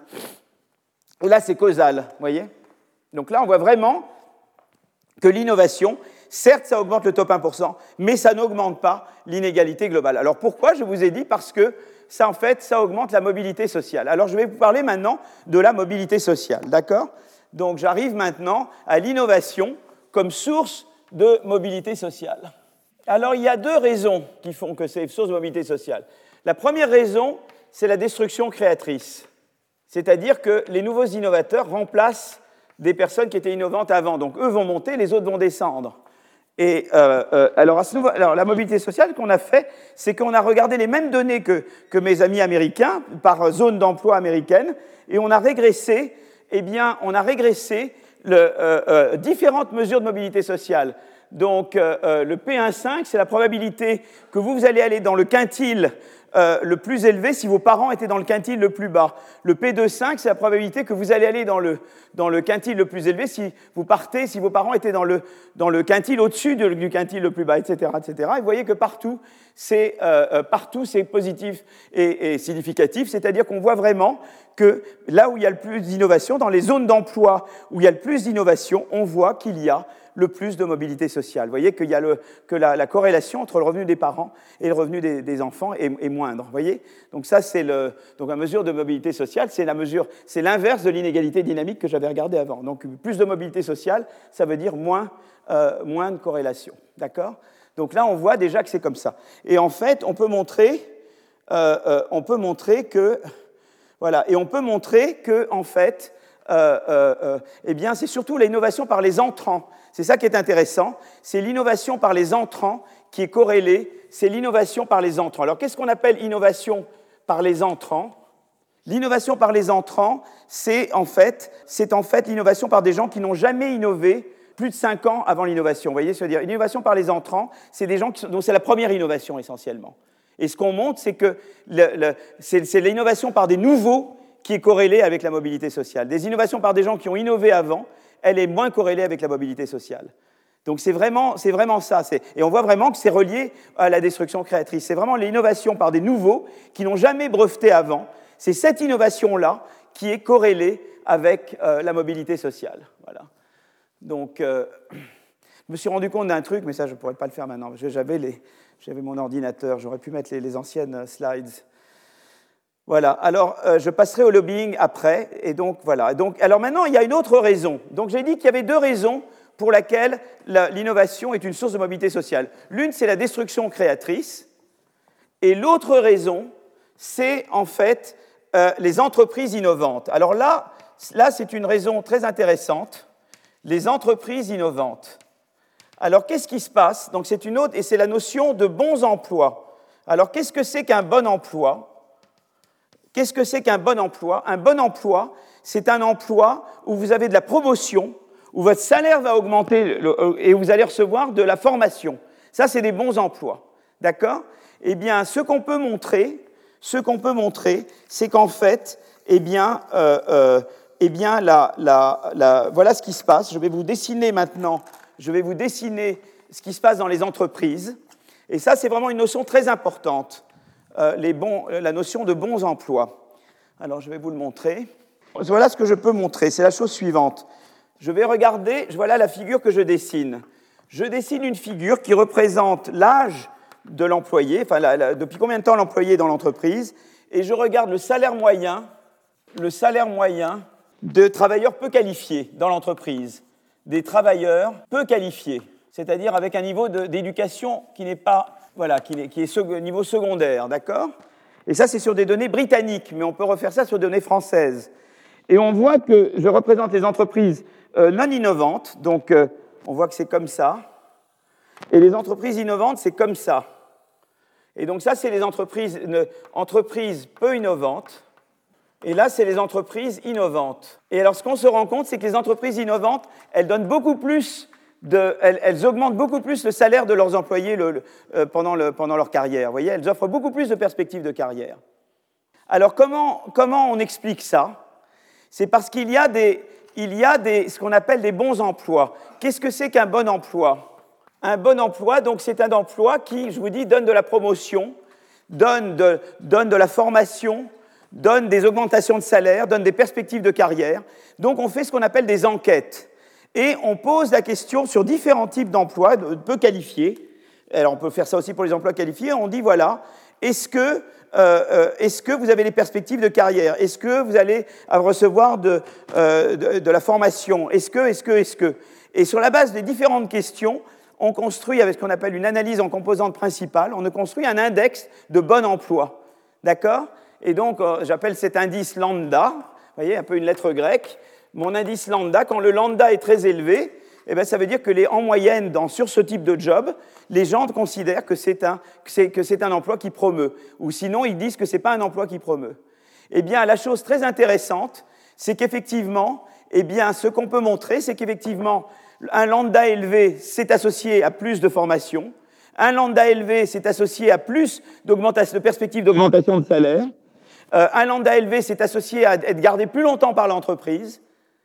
Et là, c'est causal, vous voyez? Donc là, on voit vraiment que l'innovation, certes, ça augmente le top 1%, mais ça n'augmente pas l'inégalité globale. Alors pourquoi? Je vous ai dit parce que ça, en fait, ça augmente la mobilité sociale. Alors, je vais vous parler maintenant de la mobilité sociale, d'accord? Donc, j'arrive maintenant à l'innovation comme source de mobilité sociale. Alors, il y a deux raisons qui font que c'est une source de mobilité sociale. La première raison, c'est la destruction créatrice. C'est-à-dire que les nouveaux innovateurs remplacent des personnes qui étaient innovantes avant. Donc, eux vont monter, les autres vont descendre. Et alors, la mobilité sociale qu'on a fait, c'est qu'on a regardé les mêmes données que mes amis américains, par zone d'emploi américaine, et on a régressé, différentes mesures de mobilité sociale. Donc, le P1,5, c'est la probabilité que vous allez aller dans le quintile le plus élevé si vos parents étaient dans le quintile le plus bas. Le P2,5, c'est la probabilité que vous allez aller dans le quintile le plus élevé si vos parents étaient dans le quintile au-dessus du quintile le plus bas, etc., etc. Et vous voyez que partout, c'est positif et significatif, c'est-à-dire qu'on voit vraiment que là où il y a le plus d'innovation, dans les zones d'emploi où il y a le plus d'innovation, on voit qu'il y a le plus de mobilité sociale. Vous voyez qu'il y a que la corrélation entre le revenu des parents et le revenu des enfants est moindre. Vous voyez? Donc ça, donc la mesure de mobilité sociale, c'est l'inverse de l'inégalité dynamique que j'avais regardé avant. Donc plus de mobilité sociale, ça veut dire moins de corrélation. D'accord? Donc là, on voit déjà que c'est comme ça. Et en fait, on peut montrer que en fait, eh bien, c'est surtout l'innovation par les entrants. C'est ça qui est intéressant. C'est l'innovation par les entrants qui est corrélée. C'est l'innovation par les entrants. Alors, qu'est-ce qu'on appelle innovation par les entrants? L'innovation par les entrants, c'est en fait l'innovation par des gens qui n'ont jamais innové plus de 5 ans avant l'innovation. Vous voyez, c'est-à-dire l'innovation par les entrants, c'est des gens dont c'est la première innovation essentiellement. Et ce qu'on montre, c'est que c'est l'innovation par des nouveaux qui est corrélée avec la mobilité sociale. Des innovations par des gens qui ont innové avant, elle est moins corrélée avec la mobilité sociale. Donc c'est vraiment ça. Et on voit vraiment que c'est relié à la destruction créatrice. C'est vraiment l'innovation par des nouveaux qui n'ont jamais breveté avant. C'est cette innovation-là qui est corrélée avec la mobilité sociale. Voilà. Donc, je me suis rendu compte d'un truc, mais ça, je ne pourrais pas le faire maintenant. J'avais mon ordinateur, j'aurais pu mettre les anciennes slides. Voilà, alors je passerai au lobbying après, et donc voilà. Alors maintenant, il y a une autre raison. Donc j'ai dit qu'il y avait deux raisons pour lesquelles l'innovation est une source de mobilité sociale. L'une, c'est la destruction créatrice, et l'autre raison, c'est en fait les entreprises innovantes. Alors là c'est une raison très intéressante. les entreprises innovantes. Alors, qu'est-ce qui se passe? Donc, c'est une autre, et c'est la notion de bons emplois. Alors, qu'est-ce que c'est qu'un bon emploi? Qu'est-ce que c'est qu'un bon emploi? Un bon emploi, c'est un emploi où vous avez de la promotion, où votre salaire va augmenter et vous allez recevoir de la formation. Ça, c'est des bons emplois. D'accord? Eh bien, ce qu'on peut montrer, c'est qu'en fait, voilà ce qui se passe. Je vais vous dessiner maintenant, ce qui se passe dans les entreprises. Et ça, c'est vraiment une notion très importante, la notion de bons emplois. Alors, je vais vous le montrer. Voilà ce que je peux montrer, c'est la chose suivante. Je vais regarder, voilà la figure que je dessine. Je dessine une figure qui représente l'âge de l'employé, enfin, depuis combien de temps l'employé est dans l'entreprise, et je regarde le salaire moyen de travailleurs peu qualifiés dans l'entreprise, des travailleurs peu qualifiés, c'est-à-dire avec un niveau d'éducation qui n'est pas, voilà, qui est niveau secondaire, d'accord? Et ça, c'est sur des données britanniques, mais on peut refaire ça sur des données françaises. Et on voit que je représente les entreprises non innovantes, donc on voit que c'est comme ça, et les entreprises innovantes, c'est comme ça. Et donc ça, c'est les entreprises peu innovantes, et là, c'est les entreprises innovantes. Et alors, ce qu'on se rend compte, c'est que les entreprises innovantes, elles donnent beaucoup plus elles augmentent beaucoup plus le salaire de leurs employés pendant leur carrière. Vous voyez, elles offrent beaucoup plus de perspectives de carrière. Alors, comment on explique ça? C'est parce qu'il y a ce qu'on appelle des bons emplois. Qu'est-ce que c'est qu'un bon emploi? Un bon emploi, donc, c'est un emploi qui, je vous dis, donne de la promotion, donne de la formation, donne des augmentations de salaire, donne des perspectives de carrière. Donc, on fait ce qu'on appelle des enquêtes. Et on pose la question sur différents types d'emplois peu qualifiés. Alors, on peut faire ça aussi pour les emplois qualifiés. On dit, voilà, est-ce que vous avez des perspectives de carrière? Est-ce que vous allez recevoir de la formation? Est-ce que? Et sur la base des différentes questions, on construit, avec ce qu'on appelle une analyse en composantes principales, on construit un index de bon emploi. D'accord? Et donc, j'appelle cet indice lambda, vous voyez, un peu une lettre grecque. Mon indice lambda, quand le lambda est très élevé, eh bien, ça veut dire que en moyenne, sur ce type de job, les gens considèrent que c'est un emploi qui promeut. Ou sinon, ils disent que ce n'est pas un emploi qui promeut. Eh bien, la chose très intéressante, c'est qu'effectivement, eh bien, ce qu'on peut montrer, c'est qu'effectivement, un lambda élevé, c'est associé à plus de formation. Un lambda élevé, c'est associé à plus de perspectives d'augmentation de salaire. Un lambda élevé, c'est associé à être gardé plus longtemps par l'entreprise.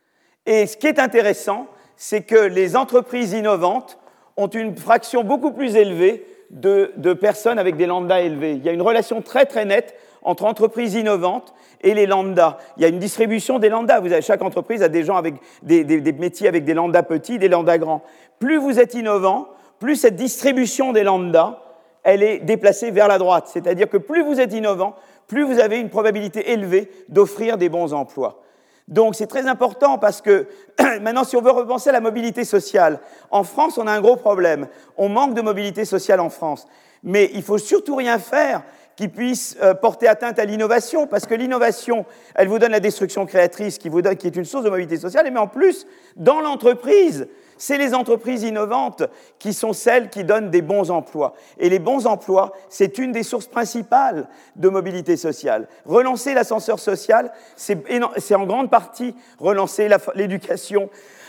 Et ce qui est intéressant, c'est que les entreprises innovantes ont une fraction beaucoup plus élevée de personnes avec des lambdas élevés. Il y a une relation très très nette entre entreprises innovantes et les lambdas. Il y a une distribution des lambdas. Chaque entreprise a des gens avec des métiers avec des lambdas petits, des lambdas grands. Plus vous êtes innovant, plus cette distribution des lambdas, elle est déplacée vers la droite. C'est-à-dire que plus vous êtes innovant, plus vous avez une probabilité élevée d'offrir des bons emplois. Donc, c'est très important parce que, maintenant, si on veut repenser à la mobilité sociale, en France, on a un gros problème. On manque de mobilité sociale en France. Mais il ne faut surtout rien faire qui puisse porter atteinte à l'innovation, parce que l'innovation, elle vous donne la destruction créatrice qui est une source de mobilité sociale, mais en plus, dans l'entreprise, c'est les entreprises innovantes qui sont celles qui donnent des bons emplois. Et les bons emplois, c'est une des sources principales de mobilité sociale. Relancer l'ascenseur social, c'est en grande partie relancer l'éducation,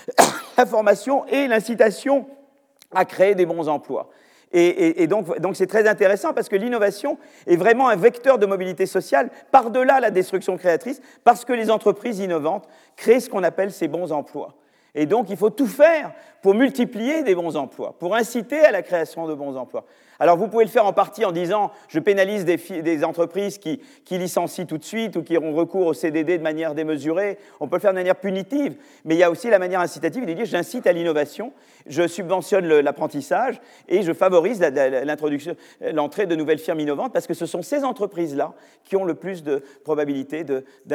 la formation et l'incitation à créer des bons emplois. Et donc, c'est très intéressant parce que l'innovation est vraiment un vecteur de mobilité sociale par-delà la destruction créatrice, parce que les entreprises innovantes créent ce qu'on appelle ces bons emplois. Et donc, il faut tout faire pour multiplier des bons emplois, pour inciter à la création de bons emplois. Alors, vous pouvez le faire en partie en disant « je pénalise des entreprises qui licencient tout de suite ou qui ont recours au CDD de manière démesurée ». On peut le faire de manière punitive, mais il y a aussi la manière incitative de dire « j'incite à l'innovation, je subventionne l'apprentissage et je favorise l'entrée de nouvelles firmes innovantes » parce que ce sont ces entreprises-là qui ont le plus de probabilité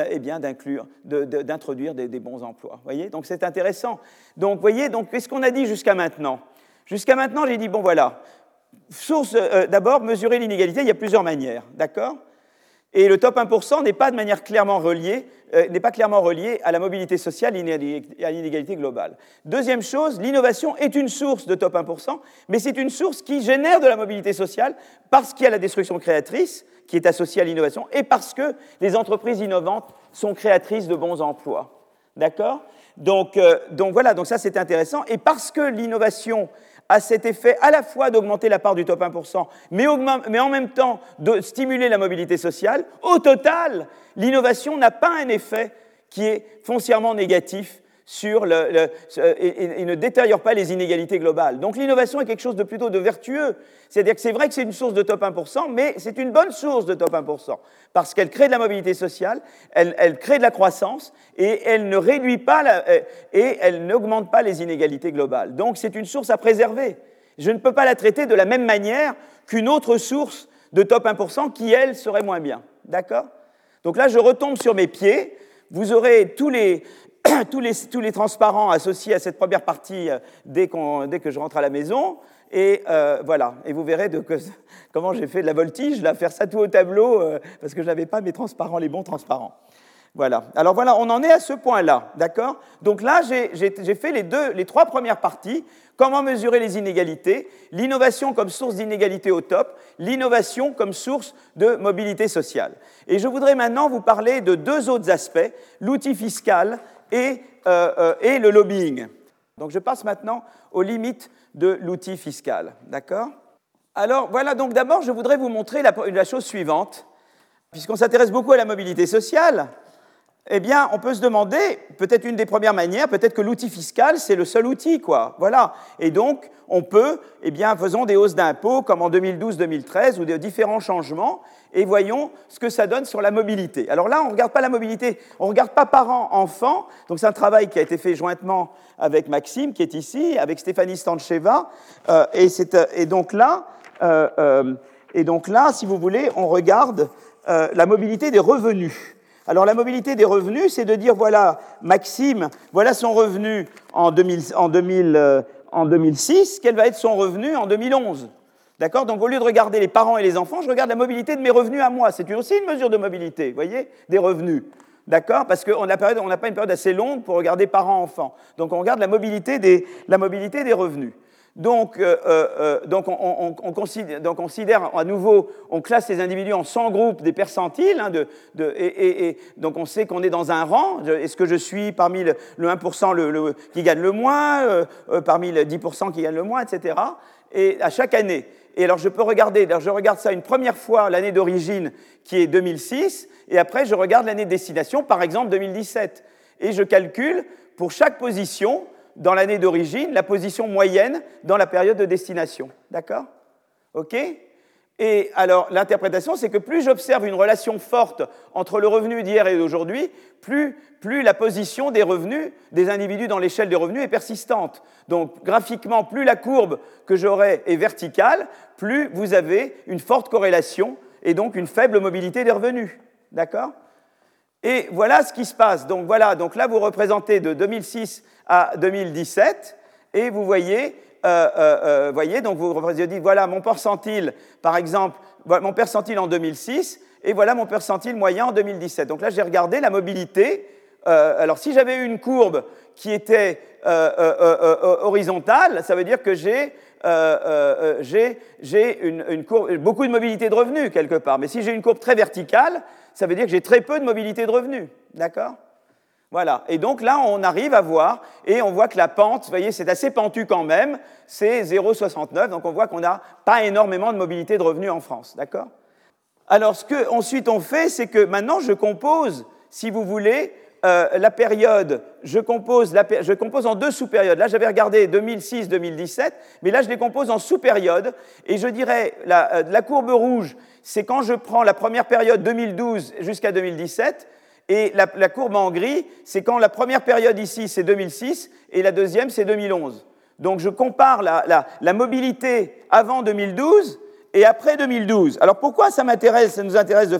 d'introduire des bons emplois. Voyez, donc, c'est intéressant. Donc, voyez, qu'est-ce qu'on a dit jusqu'à maintenant? Jusqu'à maintenant, j'ai dit, bon, voilà, d'abord, mesurer l'inégalité, il y a plusieurs manières, d'accord? Et le top 1% n'est pas de manière clairement relié, à la mobilité sociale et à l'inégalité globale. Deuxième chose, l'innovation est une source de top 1%, mais c'est une source qui génère de la mobilité sociale parce qu'il y a la destruction créatrice qui est associée à l'innovation et parce que les entreprises innovantes sont créatrices de bons emplois. D'accord ? Donc voilà, donc ça c'est intéressant. Et parce que l'innovation a cet effet à la fois d'augmenter la part du top 1%, mais en même temps de stimuler la mobilité sociale, au total, l'innovation n'a pas un effet qui est foncièrement négatif et ne détériore pas les inégalités globales. Donc l'innovation est quelque chose de plutôt de vertueux. C'est-à-dire que c'est vrai que c'est une source de top 1%, mais c'est une bonne source de top 1%, parce qu'elle crée de la mobilité sociale, elle crée de la croissance, et elle ne réduit pas, et elle n'augmente pas les inégalités globales. Donc c'est une source à préserver. Je ne peux pas la traiter de la même manière qu'une autre source de top 1% qui, elle, serait moins bien. D'accord ? Donc là, je retombe sur mes pieds. Vous aurez tous les transparents associés à cette première partie dès que je rentre à la maison. Et voilà. Et vous verrez comment j'ai fait de la voltige, là, faire ça tout au tableau, parce que je n'avais pas les bons transparents. Voilà. Alors voilà, on en est à ce point-là, d'accord ? Donc là, j'ai fait les trois premières parties. Comment mesurer les inégalités ? L'innovation comme source d'inégalité au top, l'innovation comme source de mobilité sociale. Et je voudrais maintenant vous parler de deux autres aspects, l'outil fiscal et le lobbying. Donc je passe maintenant aux limites de l'outil fiscal, d'accord ? Alors voilà, donc d'abord je voudrais vous montrer la chose suivante. Puisqu'on s'intéresse beaucoup à la mobilité sociale, eh bien, on peut se demander, peut-être une des premières manières, peut-être que l'outil fiscal, c'est le seul outil, quoi. Voilà. Et donc, on peut, eh bien, faisons des hausses d'impôts, comme en 2012-2013, ou de différents changements, et voyons ce que ça donne sur la mobilité. Alors là, on ne regarde pas la mobilité, on ne regarde pas parents-enfants, donc c'est un travail qui a été fait jointement avec Maxime, qui est ici, avec Stéphanie Stancheva, et donc là, si vous voulez, on regarde la mobilité des revenus. Alors la mobilité des revenus, c'est de dire, voilà, Maxime, voilà son revenu en 2006, quel va être son revenu en 2011 ? D'accord ? Donc au lieu de regarder les parents et les enfants, je regarde la mobilité de mes revenus à moi. C'est aussi une mesure de mobilité, vous voyez, des revenus. D'accord ? Parce qu'on n'a pas une période assez longue pour regarder parents-enfants. Donc on regarde la mobilité des revenus. Donc on considère à nouveau, on classe les individus en 100 groupes des percentiles, et donc on sait qu'on est dans un rang. Est-ce que je suis parmi le 1% qui gagne le moins, parmi le 10% qui gagne le moins, etc. Et à chaque année. Et alors je regarde ça une première fois l'année d'origine qui est 2006, et après je regarde l'année de destination, par exemple 2017. Et je calcule pour chaque position dans l'année d'origine, la position moyenne dans la période de destination. D'accord ? OK ? Et alors, l'interprétation, c'est que plus j'observe une relation forte entre le revenu d'hier et d'aujourd'hui, plus la position des revenus des individus dans l'échelle des revenus est persistante. Donc, graphiquement, plus la courbe que j'aurai est verticale, plus vous avez une forte corrélation et donc une faible mobilité des revenus. D'accord ? Et voilà ce qui se passe. Donc voilà, donc là vous représentez de 2006 à 2017, et vous voyez, donc vous dites voilà mon percentile, par exemple, mon percentile en 2006, et voilà mon percentile moyen en 2017. Donc là j'ai regardé la mobilité. Alors si j'avais eu une courbe qui était horizontale, ça veut dire que j'ai une courbe, beaucoup de mobilité de revenus quelque part. Mais si j'ai une courbe très verticale, ça veut dire que j'ai très peu de mobilité de revenus. D'accord ? Voilà. Et donc là, on arrive à voir, et on voit que la pente, vous voyez, c'est assez pentu quand même, c'est 0,69, donc on voit qu'on n'a pas énormément de mobilité de revenus en France. D'accord ? Alors, ce qu'ensuite on fait, c'est que maintenant, je compose, si vous voulez, la période, je compose en deux sous-périodes. Là, j'avais regardé 2006-2017, mais là, je les compose en sous-périodes. Et je dirais, la courbe rouge, c'est quand je prends la première période 2012 jusqu'à 2017, et la courbe en gris, c'est quand la première période ici, c'est 2006, et la deuxième, c'est 2011. Donc, je compare la mobilité avant 2012 et après 2012. Alors, pourquoi ça nous intéresse de faire ça ?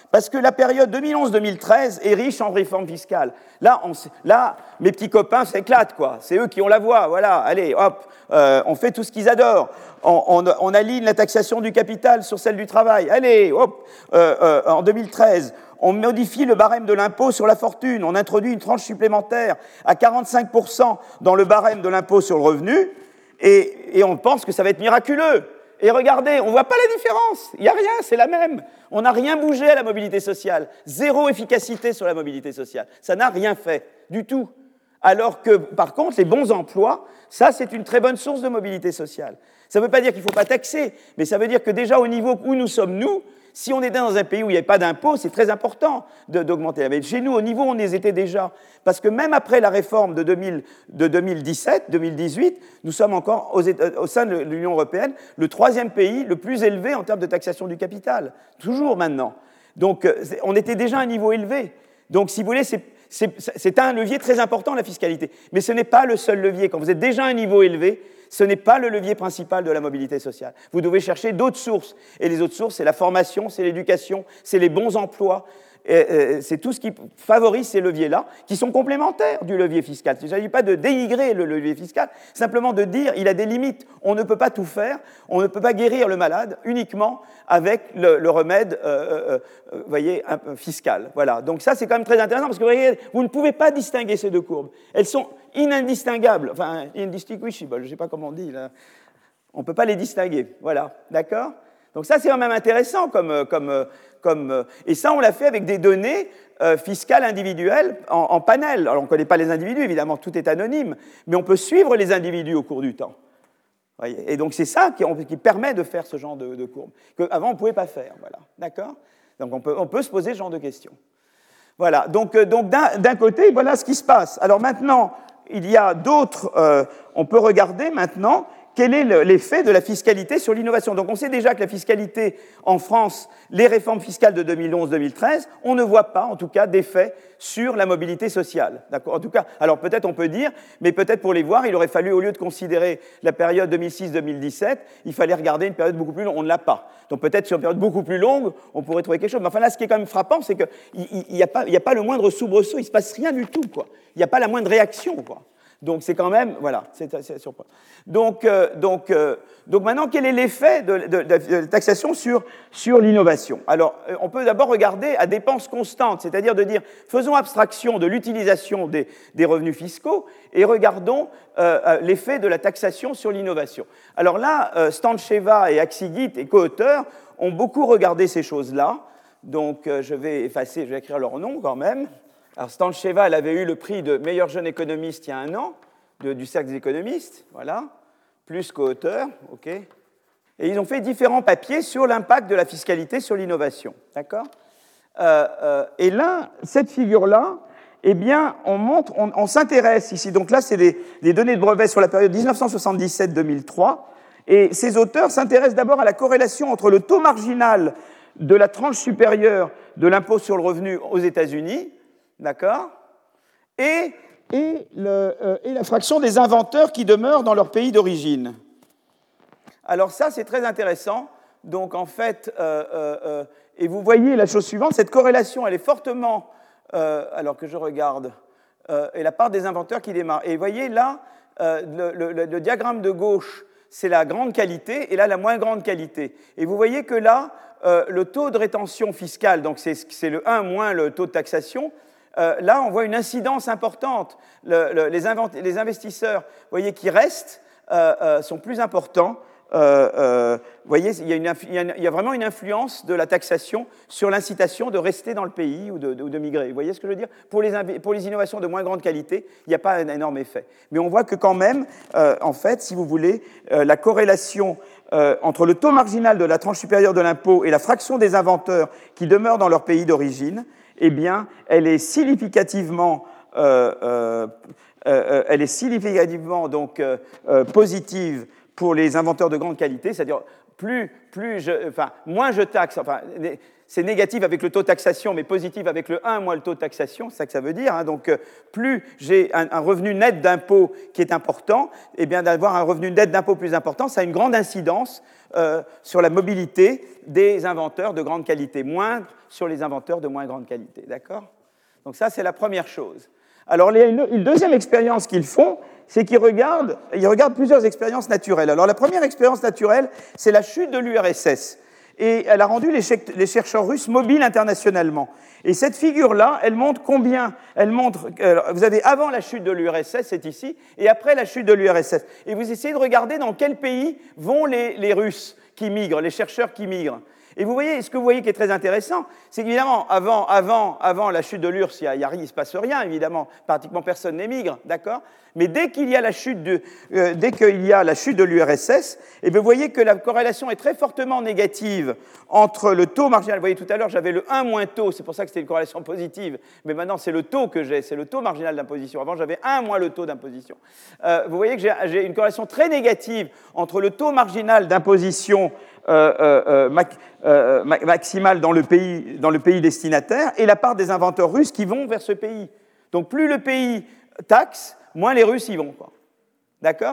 Parce que la période 2011-2013 est riche en réformes fiscales. Là, mes petits copains s'éclatent, quoi. C'est eux qui ont la voix, voilà. Allez, hop, on fait tout ce qu'ils adorent. On aligne la taxation du capital sur celle du travail. Allez, hop, en 2013, on modifie le barème de l'impôt sur la fortune. On introduit une tranche supplémentaire à 45% dans le barème de l'impôt sur le revenu. Et on pense que ça va être miraculeux. Et regardez, on ne voit pas la différence. Il n'y a rien, c'est la même. On n'a rien bougé à la mobilité sociale. Zéro efficacité sur la mobilité sociale. Ça n'a rien fait, du tout. Alors que, par contre, les bons emplois, ça, c'est une très bonne source de mobilité sociale. Ça ne veut pas dire qu'il ne faut pas taxer, mais ça veut dire que déjà, au niveau où nous sommes, nous, si on est dans un pays où il n'y a pas d'impôt, c'est très important d'augmenter. Mais chez nous, au niveau où on y était déjà, parce que même après la réforme de 2017, 2018, nous sommes encore, au sein de l'Union européenne, le troisième pays le plus élevé en termes de taxation du capital. Toujours maintenant. Donc, on était déjà à un niveau élevé. Donc, si vous voulez, c'est un levier très important, la fiscalité. Mais ce n'est pas le seul levier. Quand vous êtes déjà à un niveau élevé, ce n'est pas le levier principal de la mobilité sociale. Vous devez chercher d'autres sources. Et les autres sources, c'est la formation, c'est l'éducation, c'est les bons emplois. C'est tout ce qui favorise ces leviers-là, qui sont complémentaires du levier fiscal. Il ne s'agit pas de dénigrer le levier fiscal, simplement de dire qu'il a des limites. On ne peut pas tout faire, on ne peut pas guérir le malade uniquement avec le remède voyez, fiscal. Voilà. Donc ça, c'est quand même très intéressant, parce que vous ne pouvez pas distinguer ces deux courbes. Elles sont indistinguables, enfin, indistinguishable, je ne sais pas comment on dit, là. On ne peut pas les distinguer. Voilà, d'accord ? Donc ça, c'est quand même intéressant et ça, on l'a fait avec des données fiscales individuelles en panel. Alors, on ne connaît pas les individus, évidemment, tout est anonyme, mais on peut suivre les individus au cours du temps. Voyez. Et donc, c'est ça qui permet de faire ce genre de courbe, qu'avant, on ne pouvait pas faire. Voilà. D'accord ? Donc, on peut se poser ce genre de questions. Voilà. Donc d'un côté, voilà ce qui se passe. Alors maintenant, il y a d'autres... on peut regarder maintenant... Quel est l'effet de la fiscalité sur l'innovation? Donc on sait déjà que la fiscalité en France, les réformes fiscales de 2011-2013, on ne voit pas en tout cas d'effet sur la mobilité sociale. D'accord? En tout cas, alors peut-être on peut dire, mais peut-être pour les voir, il aurait fallu, au lieu de considérer la période 2006-2017, il fallait regarder une période beaucoup plus longue. On ne l'a pas. Donc peut-être sur une période beaucoup plus longue, on pourrait trouver quelque chose. Mais enfin là, ce qui est quand même frappant, c'est qu'il n'y a pas le moindre soubresaut, il ne se passe rien du tout, quoi. Il n'y a pas la moindre réaction, quoi. Donc c'est quand même, voilà, c'est surprenant. Donc maintenant, quel est l'effet de la taxation sur l'innovation? Alors, on peut d'abord regarder à dépenses constantes, c'est-à-dire de dire, faisons abstraction de l'utilisation des revenus fiscaux et regardons l'effet de la taxation sur l'innovation. Alors là, Stancheva et Aksigit et co-auteurs ont beaucoup regardé ces choses-là. Donc je vais écrire leur nom quand même. Alors, Stancheva, elle avait eu le prix de meilleur jeune économiste il y a un an, du Cercle des économistes, voilà, plus co-auteur, ok. Et ils ont fait différents papiers sur l'impact de la fiscalité sur l'innovation, d'accord. Et là, cette figure-là, eh bien, on s'intéresse ici. Donc là, c'est des données de brevets sur la période 1977-2003, et ces auteurs s'intéressent d'abord à la corrélation entre le taux marginal de la tranche supérieure de l'impôt sur le revenu aux États-Unis, d'accord, et la fraction des inventeurs qui demeurent dans leur pays d'origine. Alors ça, c'est très intéressant. Donc en fait, et vous voyez la chose suivante, cette corrélation, elle est fortement, alors que je regarde, et la part des inventeurs qui démarrent. Et vous voyez là, le diagramme de gauche, c'est la grande qualité, et là, la moins grande qualité. Et vous voyez que là, le taux de rétention fiscale, donc c'est le 1 moins le taux de taxation, là, on voit une incidence importante. Les investisseurs, vous voyez, qui restent, sont plus importants. Vous voyez, il y a vraiment une influence de la taxation sur l'incitation de rester dans le pays ou de migrer. Vous voyez ce que je veux dire? Pour les innovations de moins grande qualité, il n'y a pas un énorme effet. Mais on voit que quand même, en fait, si vous voulez, la corrélation entre le taux marginal de la tranche supérieure de l'impôt et la fraction des inventeurs qui demeurent dans leur pays d'origine, eh bien, elle est significativement donc, positive pour les inventeurs de grande qualité, c'est-à-dire moins je taxe, enfin, c'est négatif avec le taux de taxation, mais positif avec le 1 moins le taux de taxation, c'est ça que ça veut dire. Hein. Donc, plus j'ai un revenu net d'impôt qui est important, eh bien, d'avoir un revenu net d'impôt plus important, ça a une grande incidence sur la mobilité des inventeurs de grande qualité, moindre sur les inventeurs de moins grande qualité. D'accord ? Donc, ça, c'est la première chose. Alors, il y a une deuxième expérience qu'ils font, c'est qu'ils regardent plusieurs expériences naturelles. Alors, la première expérience naturelle, c'est la chute de l'URSS. Et elle a rendu les chercheurs russes mobiles internationalement. Et cette figure-là, elle montre combien... vous avez avant la chute de l'URSS, c'est ici, et après la chute de l'URSS. Et vous essayez de regarder dans quel pays vont les Russes qui migrent, les chercheurs qui migrent. Et vous voyez, ce que vous voyez qui est très intéressant, c'est qu'évidemment, avant la chute de l'URSS, il ne se passe rien, évidemment, pratiquement personne n'émigre, d'accord ? Mais dès qu'il y a la chute de l'URSS, et vous voyez que la corrélation est très fortement négative entre le taux marginal. Vous voyez, tout à l'heure, j'avais le 1 moins taux, c'est pour ça que c'était une corrélation positive, mais maintenant, c'est le taux que j'ai, c'est le taux marginal d'imposition. Avant, j'avais 1 moins le taux d'imposition. Vous voyez que j'ai une corrélation très négative entre le taux marginal d'imposition maximale dans le pays destinataire et la part des inventeurs russes qui vont vers ce pays. Donc, plus le pays taxe, moins les Russes y vont. Quoi. D'accord ?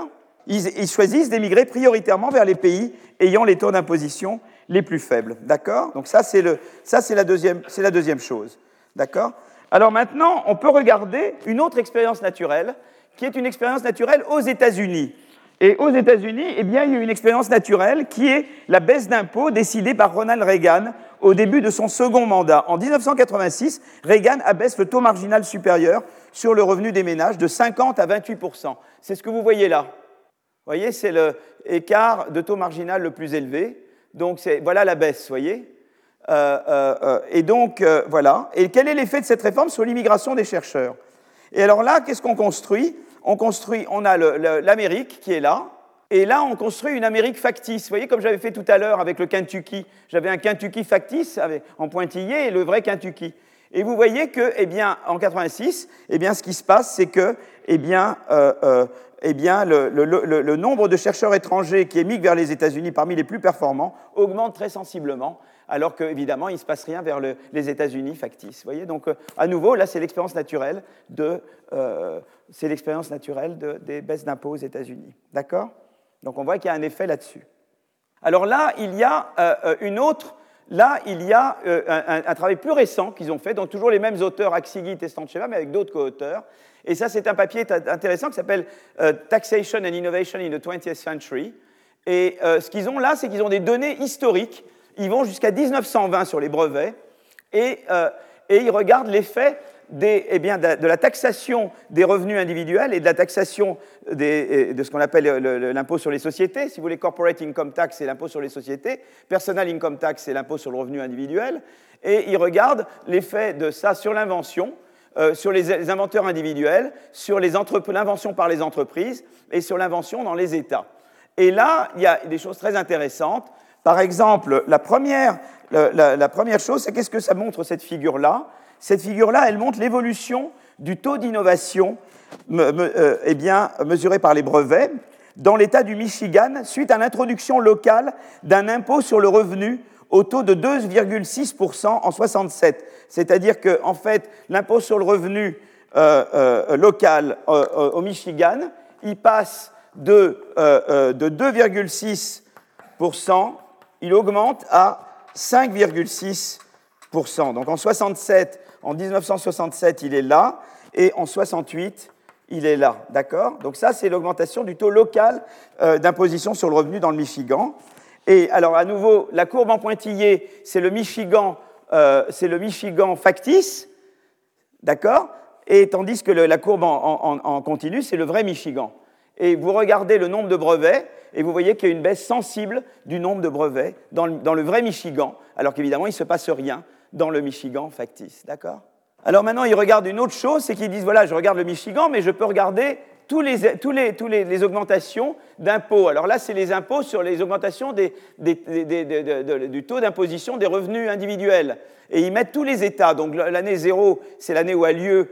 Ils choisissent d'émigrer prioritairement vers les pays ayant les taux d'imposition les plus faibles. D'accord ? Donc ça, c'est la deuxième chose. D'accord ? Alors maintenant, on peut regarder une autre expérience naturelle, qui est une expérience naturelle aux États-Unis. Et aux États-Unis, eh bien, il y a une expérience naturelle qui est la baisse d'impôts décidée par Ronald Reagan au début de son second mandat. En 1986, Reagan abaisse le taux marginal supérieur sur le revenu des ménages de 50 à 28%. C'est ce que vous voyez là. Vous voyez, c'est l'écart de taux marginal le plus élevé. Donc, voilà la baisse, vous voyez. Et donc, voilà. Et quel est l'effet de cette réforme sur l'immigration des chercheurs ? Et alors là, qu'est-ce qu'on construit ? On a l'Amérique qui est là, et là, on construit une Amérique factice. Vous voyez, comme j'avais fait tout à l'heure avec le Kentucky, j'avais un Kentucky factice en pointillé et le vrai Kentucky. Et vous voyez que, eh bien, en 86, eh bien, ce qui se passe, c'est que, eh bien, le nombre de chercheurs étrangers qui émigrent vers les États-Unis parmi les plus performants augmente très sensiblement, alors qu'évidemment, il ne se passe rien vers les États-Unis factices. Vous voyez, donc, à nouveau, là, c'est l'expérience naturelle des baisses d'impôts aux États-Unis. D'accord ? Donc, on voit qu'il y a un effet là-dessus. Alors là, il y a un travail plus récent qu'ils ont fait, donc toujours les mêmes auteurs, Aksigi et Testancheva, mais avec d'autres co-auteurs. Et ça, c'est un papier intéressant qui s'appelle Taxation and Innovation in the 20th Century. Et ce qu'ils ont là, c'est qu'ils ont des données historiques. Ils vont jusqu'à 1920 sur les brevets et ils regardent l'effet de la taxation des revenus individuels et de la taxation de ce qu'on appelle l'impôt sur les sociétés. Si vous voulez, corporate income tax, c'est l'impôt sur les sociétés. Personal income tax, c'est l'impôt sur le revenu individuel. Et ils regardent l'effet de ça sur l'invention, sur les inventeurs individuels, sur l'invention par les entreprises et sur l'invention dans les États. Et là, il y a des choses très intéressantes. Par exemple, la première chose, c'est qu'est-ce que ça montre, cette figure-là ? Cette figure-là, elle montre l'évolution du taux d'innovation mesuré par les brevets dans l'État du Michigan suite à l'introduction locale d'un impôt sur le revenu au taux de 2,6% en 1967. C'est-à-dire que, en fait, l'impôt sur le revenu local au Michigan, il passe de 2,6%, il augmente à 5,6%. Donc en 1967, il est là, et en 68, il est là. D'accord ? Donc ça, c'est l'augmentation du taux local d'imposition sur le revenu dans le Michigan. Et alors, à nouveau, la courbe en pointillé, c'est le Michigan factice, d'accord ? Et tandis que la courbe en continu, c'est le vrai Michigan. Et vous regardez le nombre de brevets, et vous voyez qu'il y a une baisse sensible du nombre de brevets dans le vrai Michigan, alors qu'évidemment, il ne se passe rien dans le Michigan factice, d'accord ? Alors maintenant, ils regardent une autre chose, c'est qu'ils disent, voilà, je regarde le Michigan, mais je peux regarder les augmentations d'impôts. Alors là, c'est les impôts sur les augmentations du taux d'imposition des revenus individuels. Et ils mettent tous les États. Donc l'année 0, c'est l'année où a lieu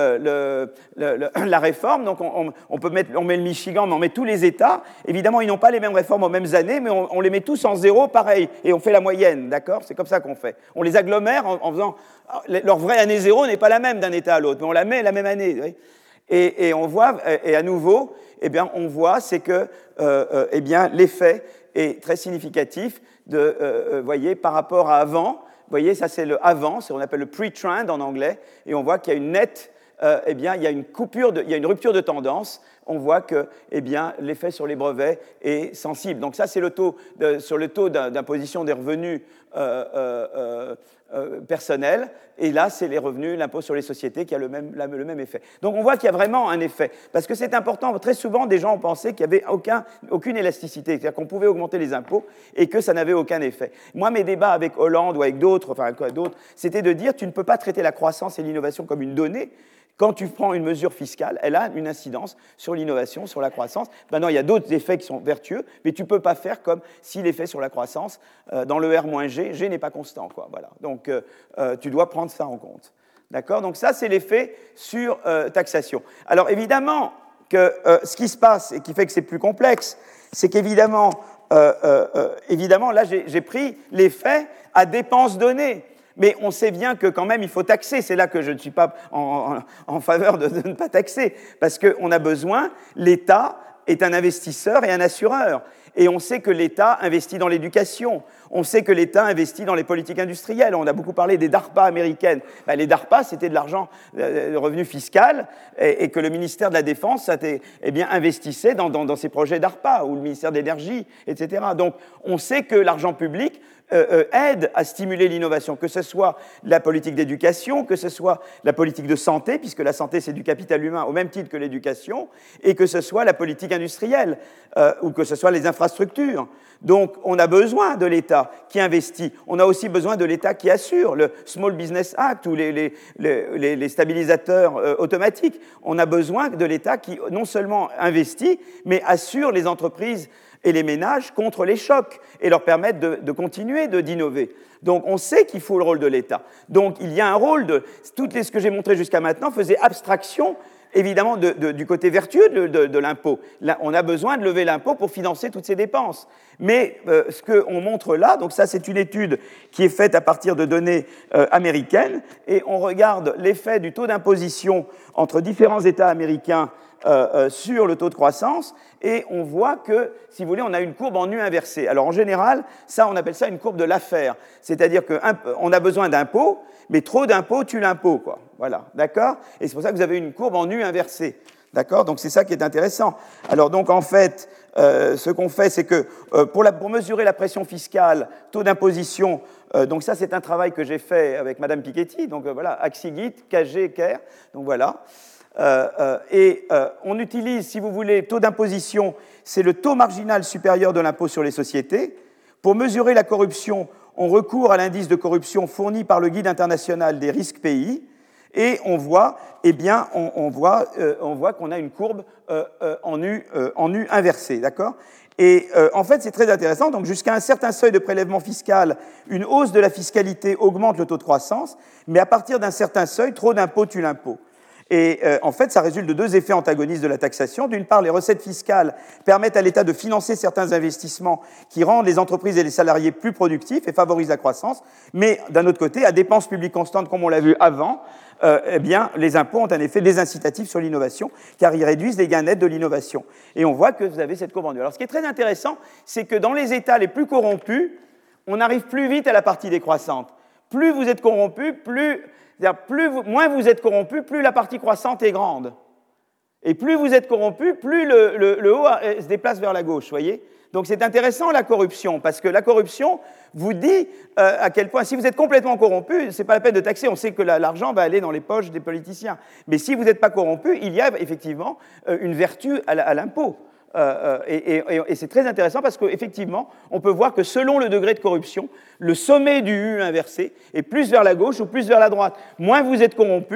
la réforme. Donc on met le Michigan, mais on met tous les États. Évidemment, ils n'ont pas les mêmes réformes aux mêmes années, mais on les met tous en 0, pareil. Et on fait la moyenne, d'accord? C'est comme ça qu'on fait. On les agglomère en faisant... Leur vraie année 0 n'est pas la même d'un État à l'autre, mais on la met la même année. Oui. Et on voit, et à nouveau, eh bien, on voit, c'est que eh bien, l'effet est très significatif voyez, par rapport à avant. Vous voyez, ça c'est le avant, on appelle le pre-trend en anglais, et on voit qu'il y a une nette, eh bien, il y a une rupture de tendance. On voit que eh bien, l'effet sur les brevets est sensible. Donc ça, c'est sur le taux d'imposition des revenus personnels. Et là, c'est les revenus, l'impôt sur les sociétés qui a le même effet. Donc on voit qu'il y a vraiment un effet. Parce que c'est important. Très souvent, des gens ont pensé qu'il n'y avait aucune élasticité. C'est-à-dire qu'on pouvait augmenter les impôts et que ça n'avait aucun effet. Moi, mes débats avec Hollande ou avec d'autres, c'était de dire tu ne peux pas traiter la croissance et l'innovation comme une donnée. Quand tu prends une mesure fiscale, elle a une incidence sur l'innovation, sur la croissance. Maintenant, il y a d'autres effets qui sont vertueux, mais tu ne peux pas faire comme si l'effet sur la croissance, dans le R-G, G n'est pas constant, quoi. Voilà. Donc, tu dois prendre ça en compte. D'accord? Donc, ça, c'est l'effet sur taxation. Alors, évidemment, ce qui se passe et qui fait que c'est plus complexe, c'est qu'évidemment, là, j'ai pris l'effet à dépenses données. Mais on sait bien que quand même, il faut taxer. C'est là que je ne suis pas en faveur de ne pas taxer. Parce qu'on a besoin, l'État est un investisseur et un assureur. Et on sait que l'État investit dans l'éducation. On sait que l'État investit dans les politiques industrielles. On a beaucoup parlé des DARPA américaines. Ben, les DARPA, c'était de l'argent, de revenu fiscal, et que le ministère de la Défense investissait dans ces projets DARPA, ou le ministère de l'Énergie, etc. Donc, on sait que l'argent public aide à stimuler l'innovation, que ce soit la politique d'éducation, que ce soit la politique de santé, puisque la santé, c'est du capital humain au même titre que l'éducation, et que ce soit la politique industrielle, ou que ce soit les infrastructures. Donc, on a besoin de l'État qui investit. On a aussi besoin de l'État qui assure le Small Business Act ou les stabilisateurs automatiques. On a besoin de l'État qui non seulement investit, mais assure les entreprises et les ménages contre les chocs et leur permettre de continuer d'innover. Donc, on sait qu'il faut le rôle de l'État. Donc, il y a un rôle ce que j'ai montré jusqu'à maintenant faisait abstraction, évidemment, du côté vertueux de l'impôt. Là, on a besoin de lever l'impôt pour financer toutes ces dépenses. Mais ce qu'on montre là, donc ça, c'est une étude qui est faite à partir de données américaines, et on regarde l'effet du taux d'imposition entre différents États américains sur le taux de croissance, et on voit que, si vous voulez, on a une courbe en U inversée. Alors en général, ça, on appelle ça une courbe de l'affaire, c'est-à-dire qu'on a besoin d'impôts, mais trop d'impôts tue l'impôt, quoi. Voilà, d'accord? Et c'est pour ça que vous avez une courbe en U inversée, d'accord? Donc c'est ça qui est intéressant. Alors donc en fait, ce qu'on fait, c'est que pour mesurer la pression fiscale, taux d'imposition, donc ça c'est un travail que j'ai fait avec Madame Piketty, donc voilà, Axigit, KG, KER, donc voilà. On utilise, si vous voulez, taux d'imposition, c'est le taux marginal supérieur de l'impôt sur les sociétés. Pour mesurer la corruption, on recourt à l'indice de corruption fourni par le Guide international des risques pays, et on voit, on voit qu'on a une courbe en U inversée, d'accord? Et en fait, c'est très intéressant. Donc, jusqu'à un certain seuil de prélèvement fiscal, une hausse de la fiscalité augmente le taux de croissance, mais à partir d'un certain seuil, trop d'impôts tue l'impôt. Et en fait, ça résulte de deux effets antagonistes de la taxation. D'une part, les recettes fiscales permettent à l'État de financer certains investissements qui rendent les entreprises et les salariés plus productifs et favorisent la croissance. Mais d'un autre côté, à dépenses publiques constantes, comme on l'a vu avant, les impôts ont un effet désincitatif sur l'innovation, car ils réduisent les gains nets de l'innovation. Et on voit que vous avez cette courbe en U. Alors, ce qui est très intéressant, c'est que dans les États les plus corrompus, on arrive plus vite à la partie décroissante. Plus vous êtes corrompu, moins vous êtes corrompu, plus la partie croissante est grande. Et plus vous êtes corrompu, plus le haut se déplace vers la gauche, voyez? Donc c'est intéressant la corruption, parce que la corruption vous dit à quel point, si vous êtes complètement corrompu, c'est pas la peine de taxer, on sait que l'argent va aller dans les poches des politiciens. Mais si vous n'êtes pas corrompu, il y a effectivement une vertu à l'impôt. Et c'est très intéressant parce qu'effectivement, on peut voir que selon le degré de corruption, le sommet du U inversé est plus vers la gauche ou plus vers la droite. Moins vous êtes corrompu,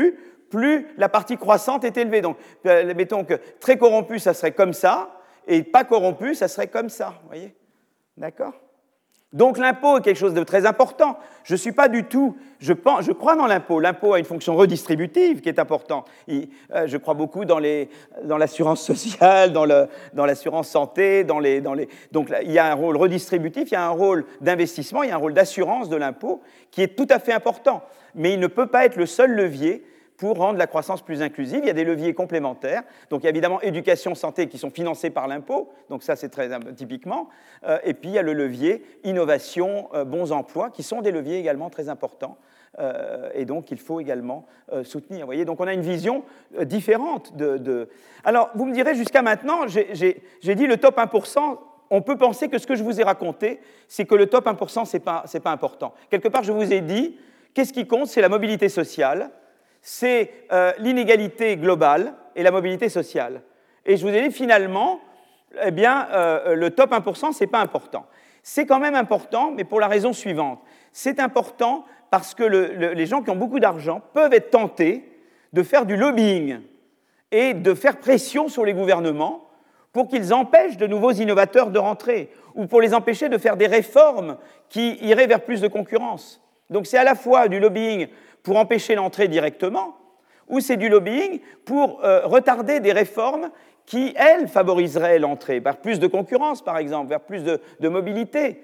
plus la partie croissante est élevée. Donc, mettons que très corrompu, ça serait comme ça, et pas corrompu, ça serait comme ça. Vous voyez? D'accord? Donc l'impôt est quelque chose de très important. Je suis pas du tout, je crois dans l'impôt. L'impôt a une fonction redistributive qui est importante. Je crois beaucoup dans l'assurance sociale, dans l'assurance santé, donc là, il y a un rôle redistributif, il y a un rôle d'investissement, il y a un rôle d'assurance de l'impôt qui est tout à fait important. Mais il ne peut pas être le seul levier pour rendre la croissance plus inclusive. Il y a des leviers complémentaires. Donc, il y a évidemment éducation, santé qui sont financés par l'impôt. Donc, ça, c'est très typiquement. Et puis, il y a le levier innovation, bons emplois, qui sont des leviers également très importants. Et donc, il faut également soutenir. Vous voyez, donc, on a une vision différente de... Alors, vous me direz, jusqu'à maintenant, j'ai dit le top 1%. On peut penser que ce que je vous ai raconté, c'est que le top 1%, c'est pas important. Quelque part, je vous ai dit, qu'est-ce qui compte? C'est la mobilité sociale, c'est l'inégalité globale et la mobilité sociale. Et je vous ai dit, finalement, eh bien, le top 1%, ce n'est pas important. C'est quand même important, mais pour la raison suivante. C'est important parce que les gens qui ont beaucoup d'argent peuvent être tentés de faire du lobbying et de faire pression sur les gouvernements pour qu'ils empêchent de nouveaux innovateurs de rentrer, ou pour les empêcher de faire des réformes qui iraient vers plus de concurrence. Donc c'est à la fois du lobbying pour empêcher l'entrée directement, ou c'est du lobbying pour retarder des réformes qui, elles, favoriseraient l'entrée, vers plus de concurrence, par exemple, vers plus de mobilité.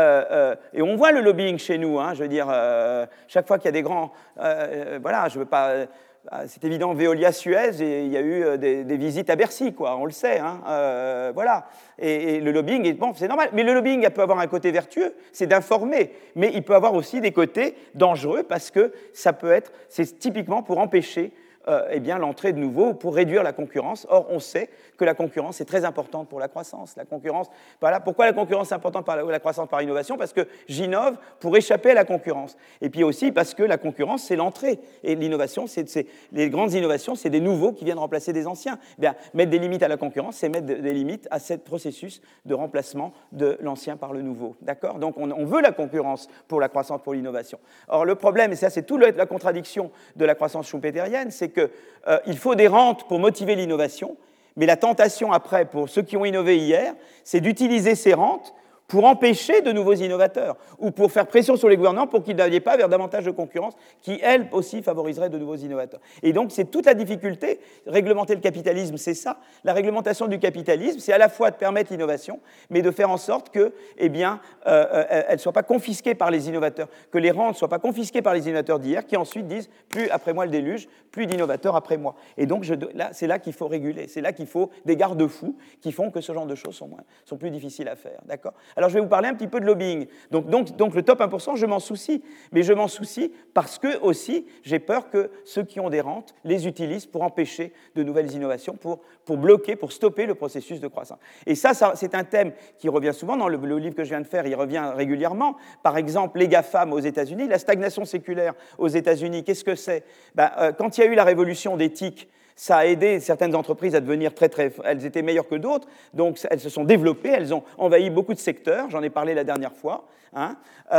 Et on voit le lobbying chez nous, hein, je veux dire, chaque fois qu'il y a des grands... voilà, je ne veux pas... C'est évident, Veolia-Suez, il y a eu des visites à Bercy, quoi, on le sait. Hein, voilà. Et le lobbying, bon, c'est normal. Mais le lobbying peut avoir un côté vertueux, c'est d'informer. Mais il peut avoir aussi des côtés dangereux parce que ça peut être, c'est typiquement pour empêcher eh bien, l'entrée de nouveaux, pour réduire la concurrence. Or, on sait que la concurrence est très importante pour la croissance. La concurrence, voilà. Pourquoi la concurrence est importante par la croissance par innovation? Parce que j'innove pour échapper à la concurrence. Et puis aussi parce que la concurrence, c'est l'entrée. Et l'innovation, les grandes innovations, c'est des nouveaux qui viennent remplacer des anciens. Eh bien, mettre des limites à la concurrence, c'est mettre des limites à ce processus de remplacement de l'ancien par le nouveau. D'accord? Donc, on veut la concurrence pour la croissance, pour l'innovation. Or, le problème, et ça, c'est toute la contradiction de la croissance schumpeterienne, c'est qu'il faut des rentes pour motiver l'innovation, mais la tentation après, pour ceux qui ont innové hier, c'est d'utiliser ces rentes pour empêcher de nouveaux innovateurs, ou pour faire pression sur les gouvernements pour qu'ils n'aillent pas vers davantage de concurrence, qui, elle aussi, favoriserait de nouveaux innovateurs. Et donc, c'est toute la difficulté. Réglementer le capitalisme, c'est ça. La réglementation du capitalisme, c'est à la fois de permettre l'innovation, mais de faire en sorte que, eh bien, elle ne soit pas confisquée par les innovateurs, que les rentes ne soient pas confisquées par les innovateurs d'hier, qui ensuite disent, plus après moi le déluge, plus d'innovateurs après moi. Et donc, c'est là qu'il faut réguler, c'est là qu'il faut des garde-fous qui font que ce genre de choses sont plus difficiles à faire. D'accord ? Alors, je vais vous parler un petit peu de lobbying. Donc le top 1%, je m'en soucie. Mais je m'en soucie parce que, aussi, j'ai peur que ceux qui ont des rentes les utilisent pour empêcher de nouvelles innovations, pour bloquer, pour stopper le processus de croissance. Et ça c'est un thème qui revient souvent dans le livre que je viens de faire, il revient régulièrement. Par exemple, les GAFAM aux États-Unis, la stagnation séculaire aux États-Unis, qu'est-ce que c'est? Quand il y a eu la révolution d'éthique, ça a aidé certaines entreprises à devenir elles étaient meilleures que d'autres, donc elles se sont développées, elles ont envahi beaucoup de secteurs, j'en ai parlé la dernière fois. Hein.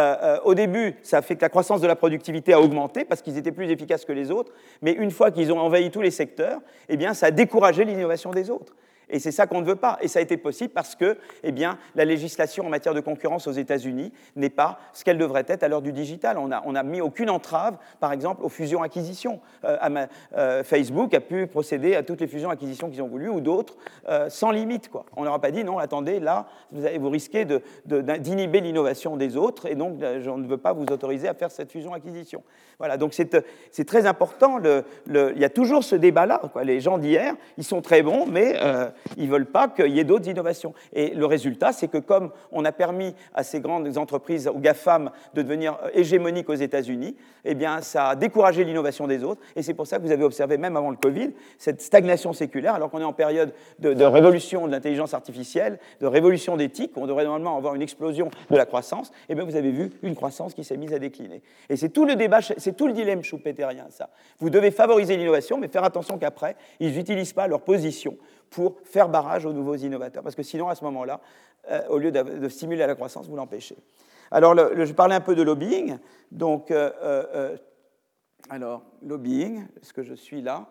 Au début, ça a fait que la croissance de la productivité a augmenté parce qu'ils étaient plus efficaces que les autres, mais une fois qu'ils ont envahi tous les secteurs, eh bien, ça a découragé l'innovation des autres. Et c'est ça qu'on ne veut pas. Et ça a été possible parce que eh bien, la législation en matière de concurrence aux États-Unis n'est pas ce qu'elle devrait être à l'heure du digital. On n'a mis aucune entrave, par exemple, aux fusions-acquisitions. Facebook a pu procéder à toutes les fusions-acquisitions qu'ils ont voulu, ou d'autres, sans limite, quoi. On leur a pas dit, non, attendez, là, vous risquez d'inhiber l'innovation des autres, et donc je ne veux pas vous autoriser à faire cette fusion-acquisition. Voilà, donc c'est très important. Il y a toujours ce débat-là, quoi. Les gens d'hier, ils sont très bons, mais ils ne veulent pas qu'il y ait d'autres innovations. Et le résultat, c'est que comme on a permis à ces grandes entreprises, aux GAFAM, de devenir hégémoniques aux États-Unis, eh bien, ça a découragé l'innovation des autres. Et c'est pour ça que vous avez observé, même avant le Covid, cette stagnation séculaire, alors qu'on est en période de révolution de l'intelligence artificielle, de révolution d'éthique, on devrait normalement avoir une explosion de la croissance, eh bien, vous avez vu une croissance qui s'est mise à décliner. Et c'est tout le débat, c'est tout le dilemme schumpeterien, ça. Vous devez favoriser l'innovation, mais faire attention qu'après, ils n'utilisent pas leur position pour faire barrage aux nouveaux innovateurs. Parce que sinon, à ce moment-là, au lieu de stimuler la croissance, vous l'empêchez. Alors, je parlais un peu de lobbying. Donc, Alors, lobbying, est-ce que je suis là?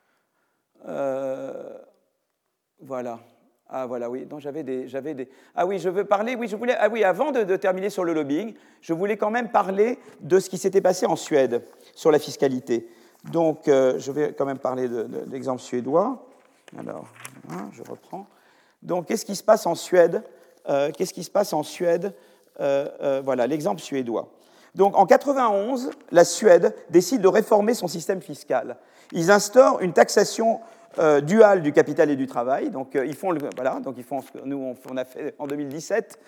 Voilà. Ah, voilà, oui. Donc, j'avais des... Ah oui, je veux parler... Oui, je voulais... Ah oui, avant de terminer sur le lobbying, je voulais quand même parler de ce qui s'était passé en Suède sur la fiscalité. Donc, je vais quand même parler de l'exemple suédois. Alors, hein, je reprends. Donc, qu'est-ce qui se passe en Suède? Voilà, l'exemple suédois. Donc, en 91, la Suède décide de réformer son système fiscal. Ils instaurent une taxation duale du capital et du travail. Donc, ils font ce que nous on a fait en 2017,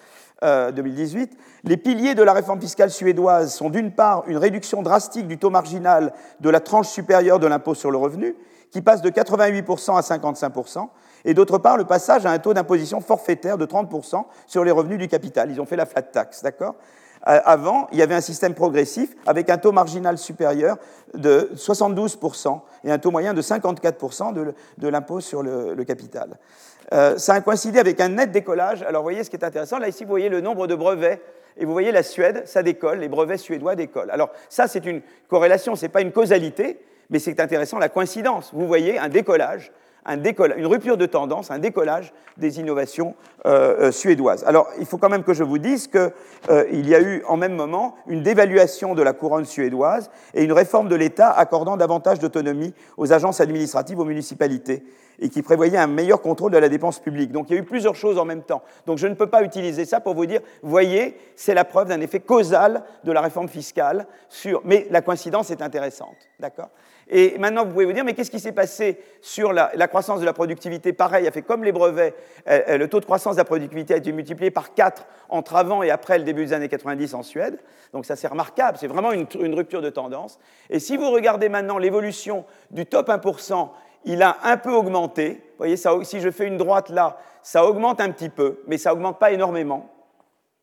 2018. Les piliers de la réforme fiscale suédoise sont d'une part une réduction drastique du taux marginal de la tranche supérieure de l'impôt sur le revenu, qui passe de 88% à 55%, et d'autre part le passage à un taux d'imposition forfaitaire de 30% sur les revenus du capital. Ils ont fait la flat tax, d'accord ? Avant, il y avait un système progressif avec un taux marginal supérieur de 72% et un taux moyen de 54% de l'impôt sur le capital. Ça a coïncidé avec un net décollage. Alors, vous voyez ce qui est intéressant. Là, ici, vous voyez le nombre de brevets. Et vous voyez la Suède, ça décolle, les brevets suédois décollent. Alors, ça, c'est une corrélation, ce n'est pas une causalité, mais c'est intéressant, la coïncidence. Vous voyez un décollage, une rupture de tendance, un décollage des innovations suédoises. Alors, il faut quand même que je vous dise qu'il y a eu en même moment une dévaluation de la couronne suédoise et une réforme de l'État accordant davantage d'autonomie aux agences administratives, aux municipalités, et qui prévoyait un meilleur contrôle de la dépense publique. Donc il y a eu plusieurs choses en même temps. Donc je ne peux pas utiliser ça pour vous dire, voyez, c'est la preuve d'un effet causal de la réforme fiscale mais la coïncidence est intéressante, d'accord ? Et maintenant, vous pouvez vous dire, mais qu'est-ce qui s'est passé sur la croissance de la productivité? Pareil, a fait comme les brevets, le taux de croissance de la productivité a été multiplié par 4 entre avant et après le début des années 90 en Suède. Donc ça, c'est remarquable, c'est vraiment une rupture de tendance. Et si vous regardez maintenant l'évolution du top 1%, il a un peu augmenté. Vous voyez, si je fais une droite là, ça augmente un petit peu, mais ça n'augmente pas énormément. D'accord ?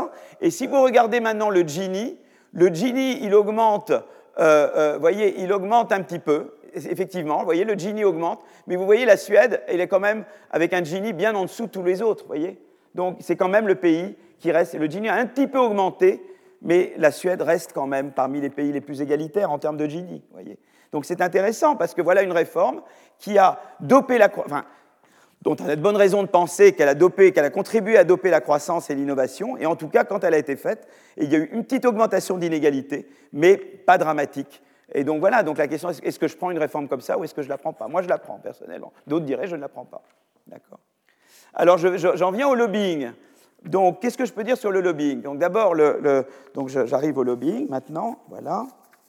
Et si vous regardez maintenant le Gini, il augmente... voyez, il augmente un petit peu, effectivement, vous voyez, le Gini augmente, mais vous voyez, la Suède, elle est quand même avec un Gini bien en dessous de tous les autres, vous voyez. Donc, c'est quand même le pays qui reste, le Gini a un petit peu augmenté, mais la Suède reste quand même parmi les pays les plus égalitaires en termes de Gini, vous voyez. Donc, c'est intéressant, parce que voilà une réforme qui a dopé dont on a de bonnes raisons de penser qu'elle a contribué à doper la croissance et l'innovation, et en tout cas, quand elle a été faite, il y a eu une petite augmentation d'inégalité, mais pas dramatique. Et donc voilà, donc la question est-ce que je prends une réforme comme ça ou est-ce que je ne la prends pas? Moi, je la prends, personnellement. D'autres diraient je ne la prends pas. D'accord. Alors, j'en viens au lobbying. Donc, qu'est-ce que je peux dire sur le lobbying? Donc, d'abord, donc j'arrive au lobbying maintenant, voilà.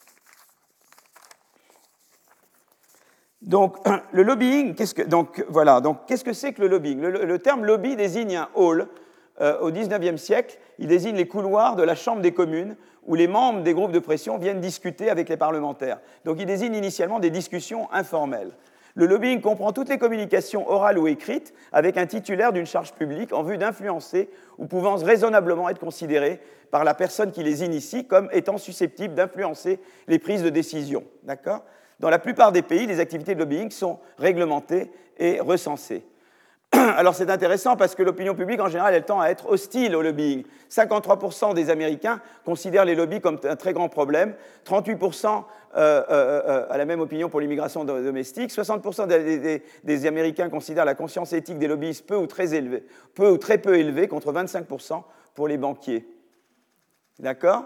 Donc, le lobbying, qu'est-ce que c'est que le lobbying? Le terme lobby désigne un hall. Au XIXe siècle, il désigne les couloirs de la Chambre des communes où les membres des groupes de pression viennent discuter avec les parlementaires. Donc, il désigne initialement des discussions informelles. Le lobbying comprend toutes les communications orales ou écrites avec un titulaire d'une charge publique en vue d'influencer ou pouvant raisonnablement être considérées par la personne qui les initie comme étant susceptibles d'influencer les prises de décision. D'accord ? Dans la plupart des pays, les activités de lobbying sont réglementées et recensées. Alors c'est intéressant parce que l'opinion publique en général, elle tend à être hostile au lobbying. 53% des Américains considèrent les lobbies comme un très grand problème, 38% a la même opinion pour l'immigration domestique, 60% des Américains considèrent la conscience éthique des lobbyistes peu ou très peu élevée, contre 25% pour les banquiers. D'accord ?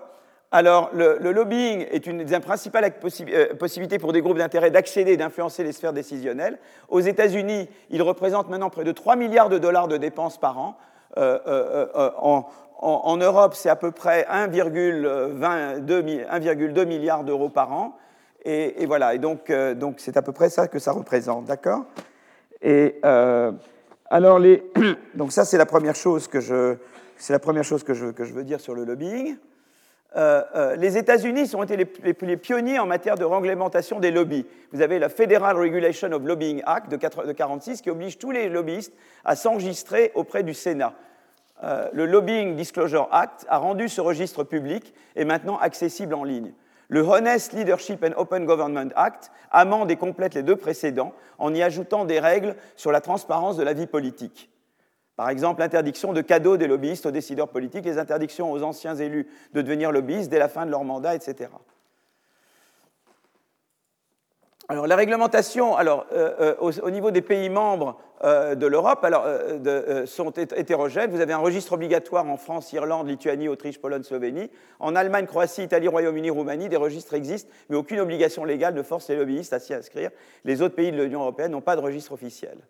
Alors, le lobbying est une des principales possibilités pour des groupes d'intérêt d'accéder et d'influencer les sphères décisionnelles. Aux États-Unis, il représente maintenant près de 3 milliards de dollars de dépenses par an. En Europe, c'est à peu près 1,2 milliard d'euros par an. Et voilà, et donc c'est à peu près ça que ça représente, d'accord ? Et alors, donc ça, c'est la première chose que je veux dire sur le lobbying. Les États-Unis ont été les pionniers en matière de réglementation des lobbies. Vous avez la Federal Regulation of Lobbying Act de 1946 qui oblige tous les lobbyistes à s'enregistrer auprès du Sénat. Le Lobbying Disclosure Act a rendu ce registre public et maintenant accessible en ligne. Le Honest Leadership and Open Government Act amende et complète les deux précédents en y ajoutant des règles sur la transparence de la vie politique. Par exemple, l'interdiction de cadeaux des lobbyistes aux décideurs politiques, les interdictions aux anciens élus de devenir lobbyistes dès la fin de leur mandat, etc. Alors, la réglementation, au niveau des pays membres de l'Europe, sont hétérogènes. Vous avez un registre obligatoire en France, Irlande, Lituanie, Autriche, Pologne, Slovénie. En Allemagne, Croatie, Italie, Royaume-Uni, Roumanie, des registres existent, mais aucune obligation légale ne force les lobbyistes à s'y inscrire. Les autres pays de l'Union européenne n'ont pas de registre officiel.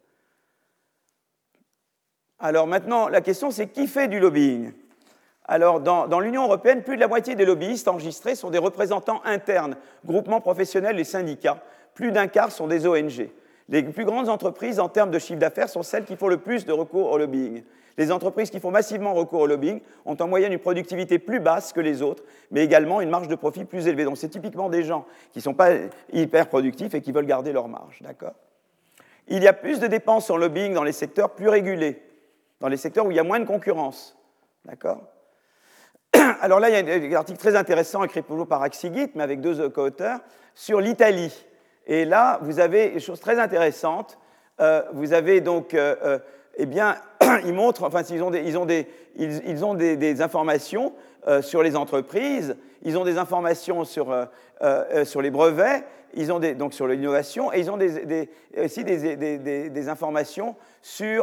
Alors maintenant, la question, c'est qui fait du lobbying? Alors, dans l'Union européenne, plus de la moitié des lobbyistes enregistrés sont des représentants internes, groupements professionnels et syndicats. Plus d'un quart sont des ONG. Les plus grandes entreprises, en termes de chiffre d'affaires, sont celles qui font le plus de recours au lobbying. Les entreprises qui font massivement recours au lobbying ont en moyenne une productivité plus basse que les autres, mais également une marge de profit plus élevée. Donc, c'est typiquement des gens qui ne sont pas hyper productifs et qui veulent garder leur marge. D'accord ? Il y a plus de dépenses en lobbying dans les secteurs plus régulés, dans les secteurs où il y a moins de concurrence. D'accord ? Alors là, il y a un article très intéressant écrit toujours par Axigit, mais avec deux co-auteurs, sur l'Italie. Et là, vous avez des choses très intéressantes. Vous avez donc, ils montrent, enfin, ils ont des informations sur les entreprises, ils ont des informations sur les brevets, ils ont donc sur l'innovation, et ils ont aussi des informations sur,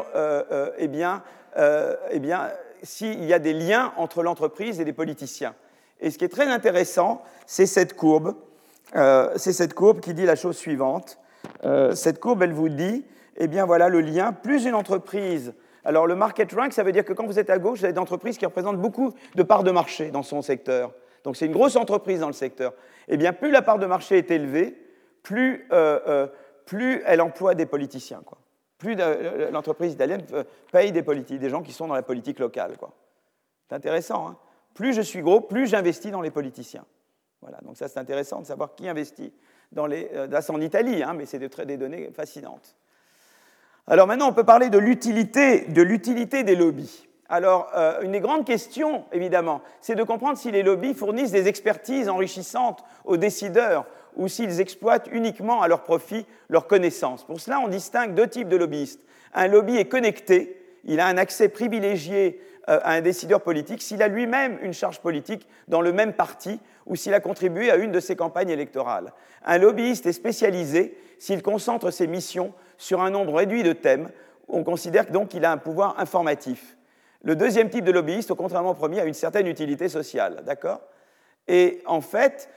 s'il y a des liens entre l'entreprise et les politiciens. Et ce qui est très intéressant, c'est cette courbe. C'est cette courbe qui dit la chose suivante. Cette courbe, elle vous dit, eh bien voilà le lien, plus une entreprise. Alors le market rank, ça veut dire que quand vous êtes à gauche, vous avez des entreprises qui représentent beaucoup de parts de marché dans son secteur. Donc c'est une grosse entreprise dans le secteur. Eh bien plus la part de marché est élevée, plus elle emploie des politiciens, quoi. Plus l'entreprise italienne paye des gens qui sont dans la politique locale, quoi. C'est intéressant, hein. Plus je suis gros, plus j'investis dans les politiciens. Voilà, donc ça c'est intéressant de savoir qui investit là c'est en Italie, hein, mais c'est des données fascinantes. Alors maintenant on peut parler de l'utilité des lobbies. Alors une des grandes questions évidemment, c'est de comprendre si les lobbies fournissent des expertises enrichissantes aux décideurs ou s'ils exploitent uniquement à leur profit leurs connaissances. Pour cela on distingue deux types de lobbyistes. Un lobby est connecté, il a un accès privilégié à un décideur politique s'il a lui-même une charge politique dans le même parti ou s'il a contribué à une de ses campagnes électorales. Un lobbyiste est spécialisé s'il concentre ses missions sur un nombre réduit de thèmes. On considère donc qu'il a un pouvoir informatif. Le deuxième type de lobbyiste, contrairement au premier, a une certaine utilité sociale. D'accord ? Et en fait,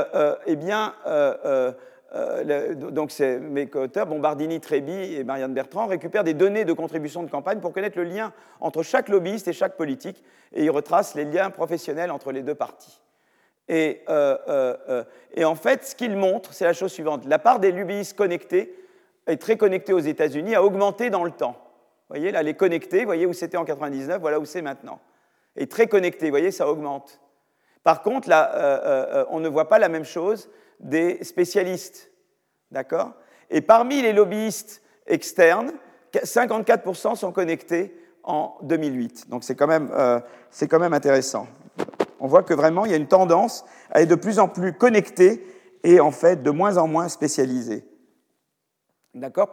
donc mes co-auteurs, Bombardini, Trebi et Marianne Bertrand, récupèrent des données de contribution de campagne pour connaître le lien entre chaque lobbyiste et chaque politique, et ils retracent les liens professionnels entre les deux parties. Et en fait, ce qu'ils montrent, c'est la chose suivante. La part des lobbyistes connectés est très connectée aux États-Unis, a augmenté dans le temps. Vous voyez, là, les connectés, vous voyez où c'était en 99, voilà où c'est maintenant. Et très connectés, vous voyez, ça augmente. Par contre, là, on ne voit pas la même chose des spécialistes. D'accord ? Et parmi les lobbyistes externes, 54% sont connectés en 2008. Donc c'est quand même intéressant. On voit que vraiment, il y a une tendance à être de plus en plus connecté et en fait de moins en moins spécialisé. D'accord ?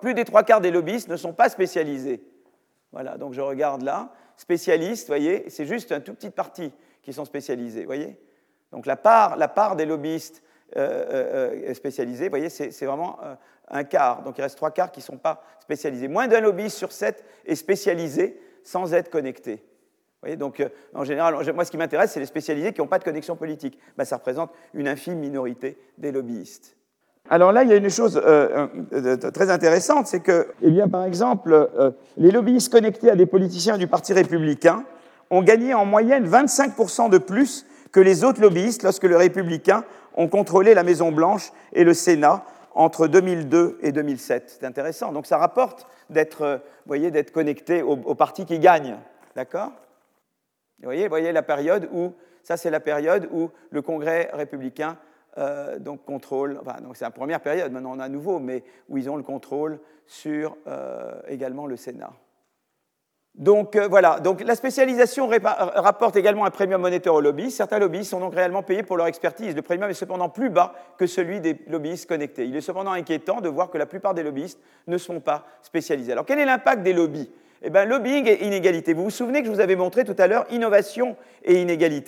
Plus des trois quarts des lobbyistes ne sont pas spécialisés. Voilà, donc je regarde là. Spécialistes, vous voyez, c'est juste une toute petite partie qui sont spécialisés, vous voyez ? Donc la part des lobbyistes spécialisés, vous voyez, c'est vraiment un quart. Donc il reste trois quarts qui ne sont pas spécialisés. Moins d'un lobbyiste sur 7 est spécialisé sans être connecté. Vous voyez, donc en général, moi ce qui m'intéresse, c'est les spécialisés qui n'ont pas de connexion politique. Ben, ça représente une infime minorité des lobbyistes. Alors là, il y a une chose très intéressante, c'est que, eh bien, par exemple, les lobbyistes connectés à des politiciens du Parti républicain ont gagné en moyenne 25% de plus que les autres lobbyistes lorsque les républicains ont contrôlé la Maison-Blanche et le Sénat entre 2002 et 2007. C'est intéressant. Donc ça rapporte d'être connecté au parti qui gagne. D'accord ? Vous voyez la période où, ça c'est la période où le Congrès républicain donc contrôle, enfin donc c'est la première période, maintenant on a à nouveau, mais où ils ont le contrôle sur également le Sénat. Donc voilà, donc la spécialisation rapporte également un premium monétaire aux lobbyistes. Certains lobbyistes sont donc réellement payés pour leur expertise. Le premium est cependant plus bas que celui des lobbyistes connectés. Il est cependant inquiétant de voir que la plupart des lobbyistes ne sont pas spécialisés. Alors quel est l'impact des lobbies ? Eh bien, lobbying et inégalité. Vous vous souvenez que je vous avais montré tout à l'heure innovation et inégalité.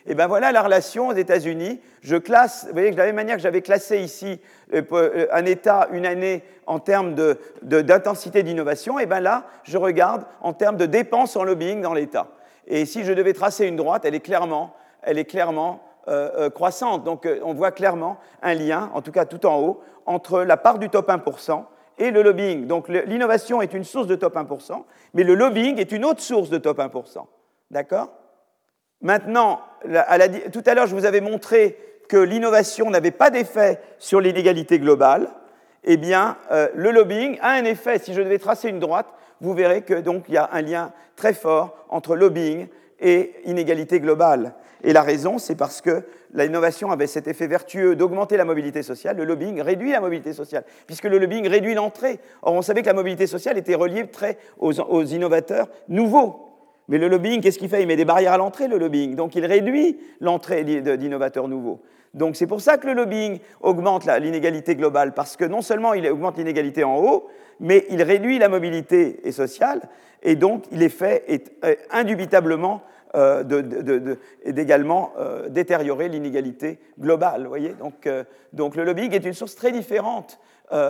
Et bien voilà la relation aux États-Unis. Je classe, vous voyez, de la même manière que j'avais classé ici un État, une année en termes d'intensité d'innovation, et bien là, je regarde en termes de dépenses en lobbying dans l'État. Et si je devais tracer une droite, elle est clairement croissante. Donc on voit clairement un lien, en tout cas tout en haut, entre la part du top 1% et le lobbying. Donc l'innovation est une source de top 1%, mais le lobbying est une autre source de top 1%. D'accord ? Maintenant, tout à l'heure, je vous avais montré que l'innovation n'avait pas d'effet sur l'inégalité globale. Eh bien, le lobbying a un effet. Si je devais tracer une droite, vous verrez que donc il y a un lien très fort entre lobbying et inégalité globale. Et la raison, c'est parce que l'innovation avait cet effet vertueux d'augmenter la mobilité sociale. Le lobbying réduit la mobilité sociale, puisque le lobbying réduit l'entrée. Or, on savait que la mobilité sociale était reliée très aux innovateurs nouveaux. Mais le lobbying, qu'est-ce qu'il fait ? Il met des barrières à l'entrée, le lobbying. Donc, il réduit l'entrée d'innovateurs nouveaux. Donc, c'est pour ça que le lobbying augmente l'inégalité globale, parce que non seulement il augmente l'inégalité en haut, mais il réduit la mobilité sociale, et donc l'effet est indubitablement d'également détériorer l'inégalité globale. Vous voyez, donc le lobbying est une source très différente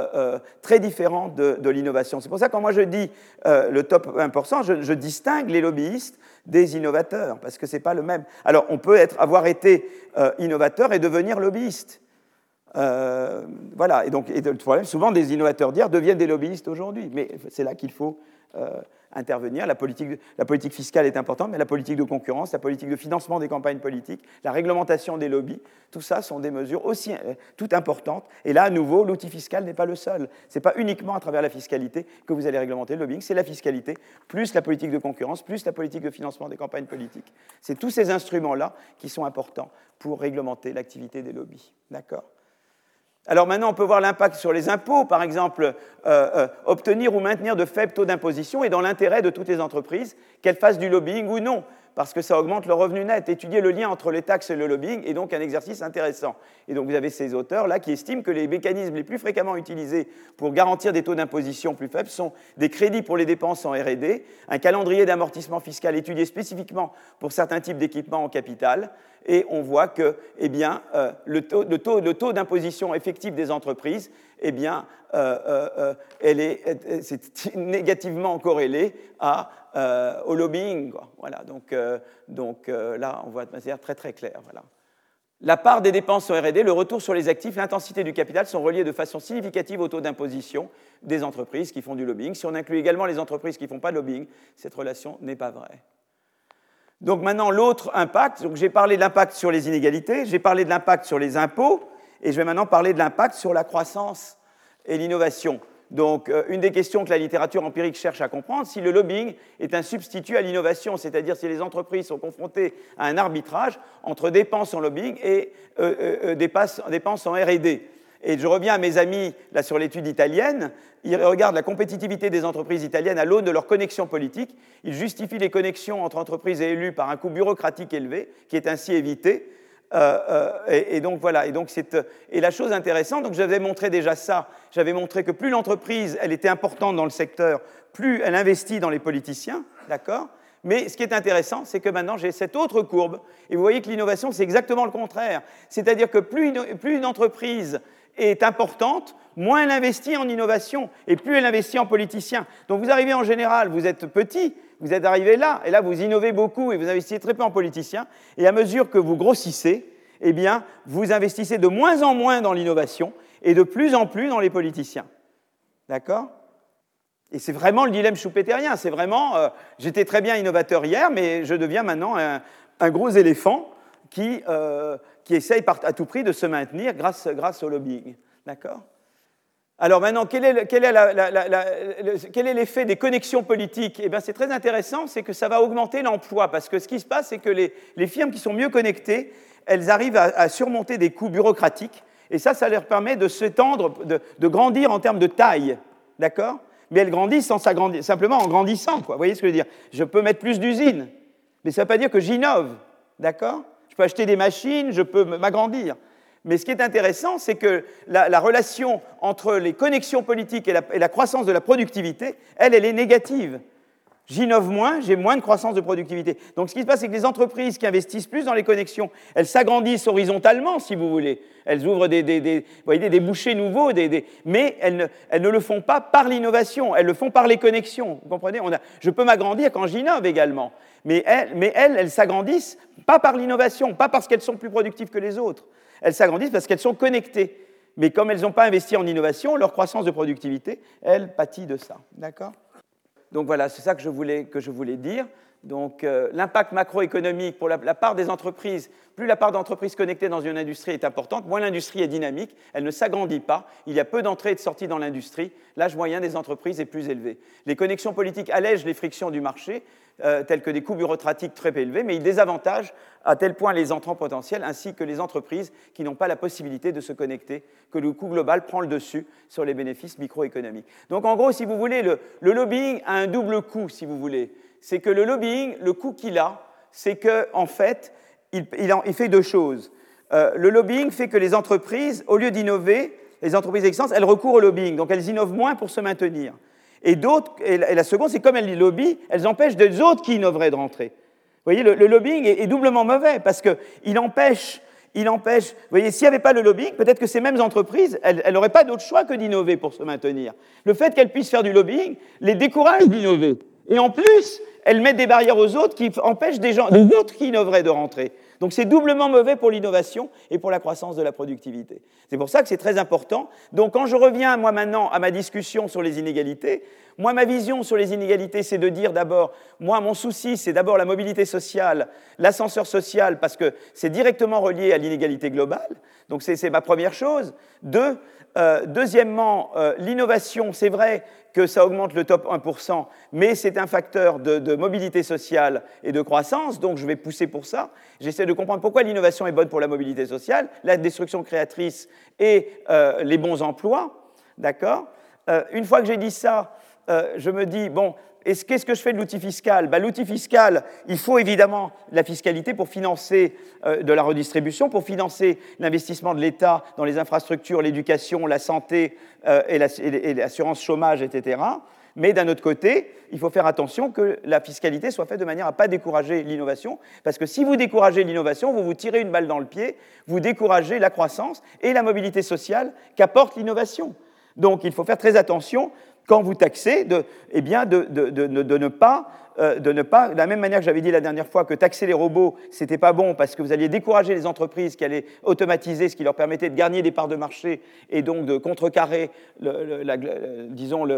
de l'innovation. C'est pour ça que quand moi je dis le top 1%, je distingue les lobbyistes des innovateurs, parce que ce n'est pas le même. Alors, on peut avoir été innovateur et devenir lobbyiste. Voilà, et donc le problème, souvent des innovateurs d'hier deviennent des lobbyistes aujourd'hui, mais c'est là qu'il faut intervenir. La politique fiscale est importante, mais la politique de concurrence, la politique de financement des campagnes politiques, la réglementation des lobbies, tout ça sont des mesures aussi toutes importantes. Et là, à nouveau, l'outil fiscal n'est pas le seul. Ce n'est pas uniquement à travers la fiscalité que vous allez réglementer le lobbying, c'est la fiscalité, plus la politique de concurrence, plus la politique de financement des campagnes politiques. C'est tous ces instruments-là qui sont importants pour réglementer l'activité des lobbies. D'accord ? Alors maintenant, on peut voir l'impact sur les impôts, par exemple, obtenir ou maintenir de faibles taux d'imposition est dans l'intérêt de toutes les entreprises, qu'elles fassent du lobbying ou non, parce que ça augmente le revenu net. Étudier le lien entre les taxes et le lobbying est donc un exercice intéressant. Et donc vous avez ces auteurs-là qui estiment que les mécanismes les plus fréquemment utilisés pour garantir des taux d'imposition plus faibles sont des crédits pour les dépenses en R&D, un calendrier d'amortissement fiscal étudié spécifiquement pour certains types d'équipements en capital, et on voit que le taux d'imposition effectif des entreprises, c'est négativement corrélé au lobbying. Voilà, donc là, on voit de manière très très claire. Voilà. La part des dépenses en R&D, le retour sur les actifs, l'intensité du capital sont reliés de façon significative au taux d'imposition des entreprises qui font du lobbying. Si on inclut également les entreprises qui ne font pas de lobbying, cette relation n'est pas vraie. Donc maintenant, l'autre impact, donc j'ai parlé de l'impact sur les inégalités, j'ai parlé de l'impact sur les impôts, et je vais maintenant parler de l'impact sur la croissance et l'innovation. Donc, une des questions que la littérature empirique cherche à comprendre, si le lobbying est un substitut à l'innovation, c'est-à-dire si les entreprises sont confrontées à un arbitrage entre dépenses en lobbying et dépenses en R&D. Et je reviens à mes amis là, sur l'étude italienne. Ils regardent la compétitivité des entreprises italiennes à l'aune de leurs connexions politiques. Ils justifient les connexions entre entreprises et élus par un coût bureaucratique élevé, qui est ainsi évité. Et donc voilà. Et la chose intéressante, donc j'avais montré déjà ça. J'avais montré que plus l'entreprise elle était importante dans le secteur, plus elle investit dans les politiciens, d'accord ? Mais ce qui est intéressant, c'est que maintenant, j'ai cette autre courbe, et vous voyez que l'innovation, c'est exactement le contraire. C'est-à-dire que plus une entreprise est importante, moins elle investit en innovation, et plus elle investit en politiciens. Donc vous arrivez en général, vous êtes petit, vous êtes arrivé là, et là vous innovez beaucoup, et vous investissez très peu en politiciens, et à mesure que vous grossissez, eh bien, vous investissez de moins en moins dans l'innovation, et de plus en plus dans les politiciens. D'accord ? Et c'est vraiment le dilemme schumpeterien, c'est vraiment, j'étais très bien innovateur hier, mais je deviens maintenant un gros éléphant qui essaye à tout prix de se maintenir grâce au lobbying. D'accord ? Alors maintenant, quel est l'effet des connexions politiques ? Eh bien, c'est très intéressant, c'est que ça va augmenter l'emploi, parce que ce qui se passe, c'est que les firmes qui sont mieux connectées, elles arrivent à surmonter des coûts bureaucratiques, et ça leur permet de s'étendre, de grandir en termes de taille. D'accord ? Mais elles grandissent simplement en grandissant, quoi. Vous voyez ce que je veux dire ? Je peux mettre plus d'usines, mais ça ne veut pas dire que j'innove, d'accord ? Je peux acheter des machines, je peux m'agrandir. Mais ce qui est intéressant, c'est que la relation entre les connexions politiques et la croissance de la productivité, elle est négative. J'innove moins, j'ai moins de croissance de productivité. Donc ce qui se passe, c'est que les entreprises qui investissent plus dans les connexions, elles s'agrandissent horizontalement, si vous voulez. Elles ouvrent des bouchers nouveaux, mais elles ne le font pas par l'innovation, elles le font par les connexions. Vous comprenez? Je peux m'agrandir quand j'innove également. Mais elles s'agrandissent pas par l'innovation, pas parce qu'elles sont plus productives que les autres. Elles s'agrandissent parce qu'elles sont connectées. Mais comme elles n'ont pas investi en innovation, leur croissance de productivité, elle pâtit de ça. D'accord ? Donc voilà, c'est ça que je voulais dire. Donc l'impact macroéconomique pour la part des entreprises, plus la part d'entreprises connectées dans une industrie est importante, moins l'industrie est dynamique, elle ne s'agrandit pas, il y a peu d'entrées et de sorties dans l'industrie, l'âge moyen des entreprises est plus élevé. Les connexions politiques allègent les frictions du marché, telles que des coûts bureaucratiques très élevés, mais ils désavantagent à tel point les entrants potentiels ainsi que les entreprises qui n'ont pas la possibilité de se connecter, que le coût global prend le dessus sur les bénéfices microéconomiques. Donc en gros, si vous voulez, le lobbying a un double coût, si vous voulez. C'est que le lobbying, le coût qu'il a, c'est qu'en fait, il fait deux choses. Le lobbying fait que les entreprises, au lieu d'innover, les entreprises existantes, elles recourent au lobbying, donc elles innovent moins pour se maintenir. Et la seconde, c'est comme elles lobbyent, elles empêchent des autres qui innoveraient de rentrer. Vous voyez, le lobbying est doublement mauvais parce qu'il empêche. Vous voyez, s'il n'y avait pas le lobbying, peut-être que ces mêmes entreprises, elles n'auraient pas d'autre choix que d'innover pour se maintenir. Le fait qu'elles puissent faire du lobbying les décourage d'innover. Et en plus, elles mettent des barrières aux autres qui empêchent des autres qui innoveraient de rentrer. Donc c'est doublement mauvais pour l'innovation et pour la croissance de la productivité. C'est pour ça que c'est très important. Donc quand je reviens, moi maintenant, à ma discussion sur les inégalités, moi ma vision sur les inégalités, c'est de dire d'abord, moi mon souci, c'est d'abord la mobilité sociale, l'ascenseur social, parce que c'est directement relié à l'inégalité globale. Donc c'est ma première chose. Deuxièmement, l'innovation, c'est vrai que ça augmente le top 1%, mais c'est un facteur de mobilité sociale et de croissance, donc je vais pousser pour ça. J'essaie de comprendre pourquoi l'innovation est bonne pour la mobilité sociale, la destruction créatrice et les bons emplois, d'accord ? Une fois que j'ai dit ça, je me dis, bon, qu'est-ce que je fais de l'outil fiscal ? L'outil fiscal, il faut évidemment la fiscalité pour financer de la redistribution, pour financer l'investissement de l'État dans les infrastructures, l'éducation, la santé et l'assurance chômage, etc. Mais d'un autre côté, il faut faire attention que la fiscalité soit faite de manière à ne pas décourager l'innovation, parce que si vous découragez l'innovation, vous vous tirez une balle dans le pied, vous découragez la croissance et la mobilité sociale qu'apporte l'innovation. Donc il faut faire très attention quand vous taxez, de ne pas, de la même manière que j'avais dit la dernière fois que taxer les robots, c'était pas bon parce que vous alliez décourager les entreprises qui allaient automatiser, ce qui leur permettait de gagner des parts de marché et donc de contrecarrer, le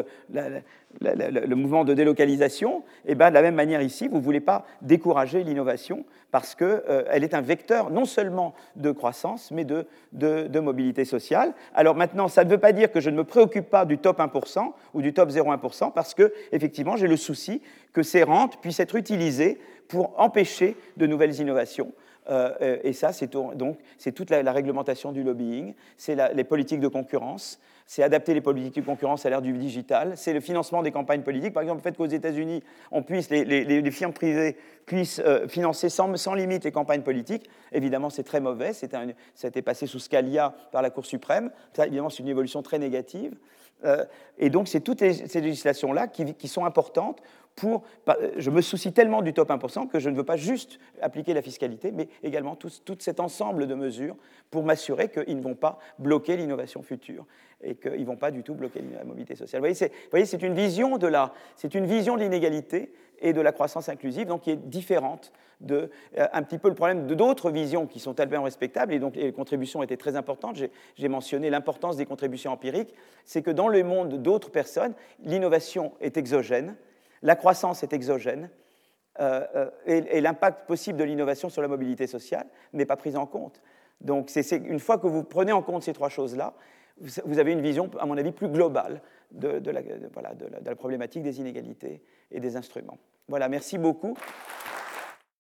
mouvement de délocalisation. Et bien de la même manière ici, vous ne voulez pas décourager l'innovation parce qu'elle est un vecteur non seulement de croissance, mais de mobilité sociale. Alors maintenant, ça ne veut pas dire que je ne me préoccupe pas du top 1% ou du top 0,1%, parce que, effectivement, j'ai le souci que ces rentes puissent être utilisées pour empêcher de nouvelles innovations. Et ça, c'est toute la réglementation du lobbying, c'est les politiques de concurrence, c'est adapter les politiques de concurrence à l'ère du digital, c'est le financement des campagnes politiques. Par exemple, le fait qu'aux États-Unis, les firmes privées puissent financer sans limite les campagnes politiques, évidemment, c'est très mauvais. Ça a été passé sous Scalia par la Cour suprême. Ça, évidemment, c'est une évolution très négative. Et donc, c'est toutes ces législations-là qui sont importantes pour... Je me soucie tellement du top 1% que je ne veux pas juste appliquer la fiscalité, mais également tout cet ensemble de mesures pour m'assurer qu'ils ne vont pas bloquer l'innovation future et qu'ils ne vont pas du tout bloquer la mobilité sociale. Vous voyez, c'est une vision de l'inégalité et de la croissance inclusive, donc qui est différente un petit peu le problème d'autres visions qui sont tellement respectables, et donc les contributions étaient très importantes. J'ai mentionné l'importance des contributions empiriques. C'est que dans le monde d'autres personnes, l'innovation est exogène, la croissance est exogène, et l'impact possible de l'innovation sur la mobilité sociale n'est pas pris en compte. Donc une fois que vous prenez en compte ces trois choses-là, vous avez une vision, à mon avis, plus globale de la problématique des inégalités et des instruments. Voilà, merci beaucoup.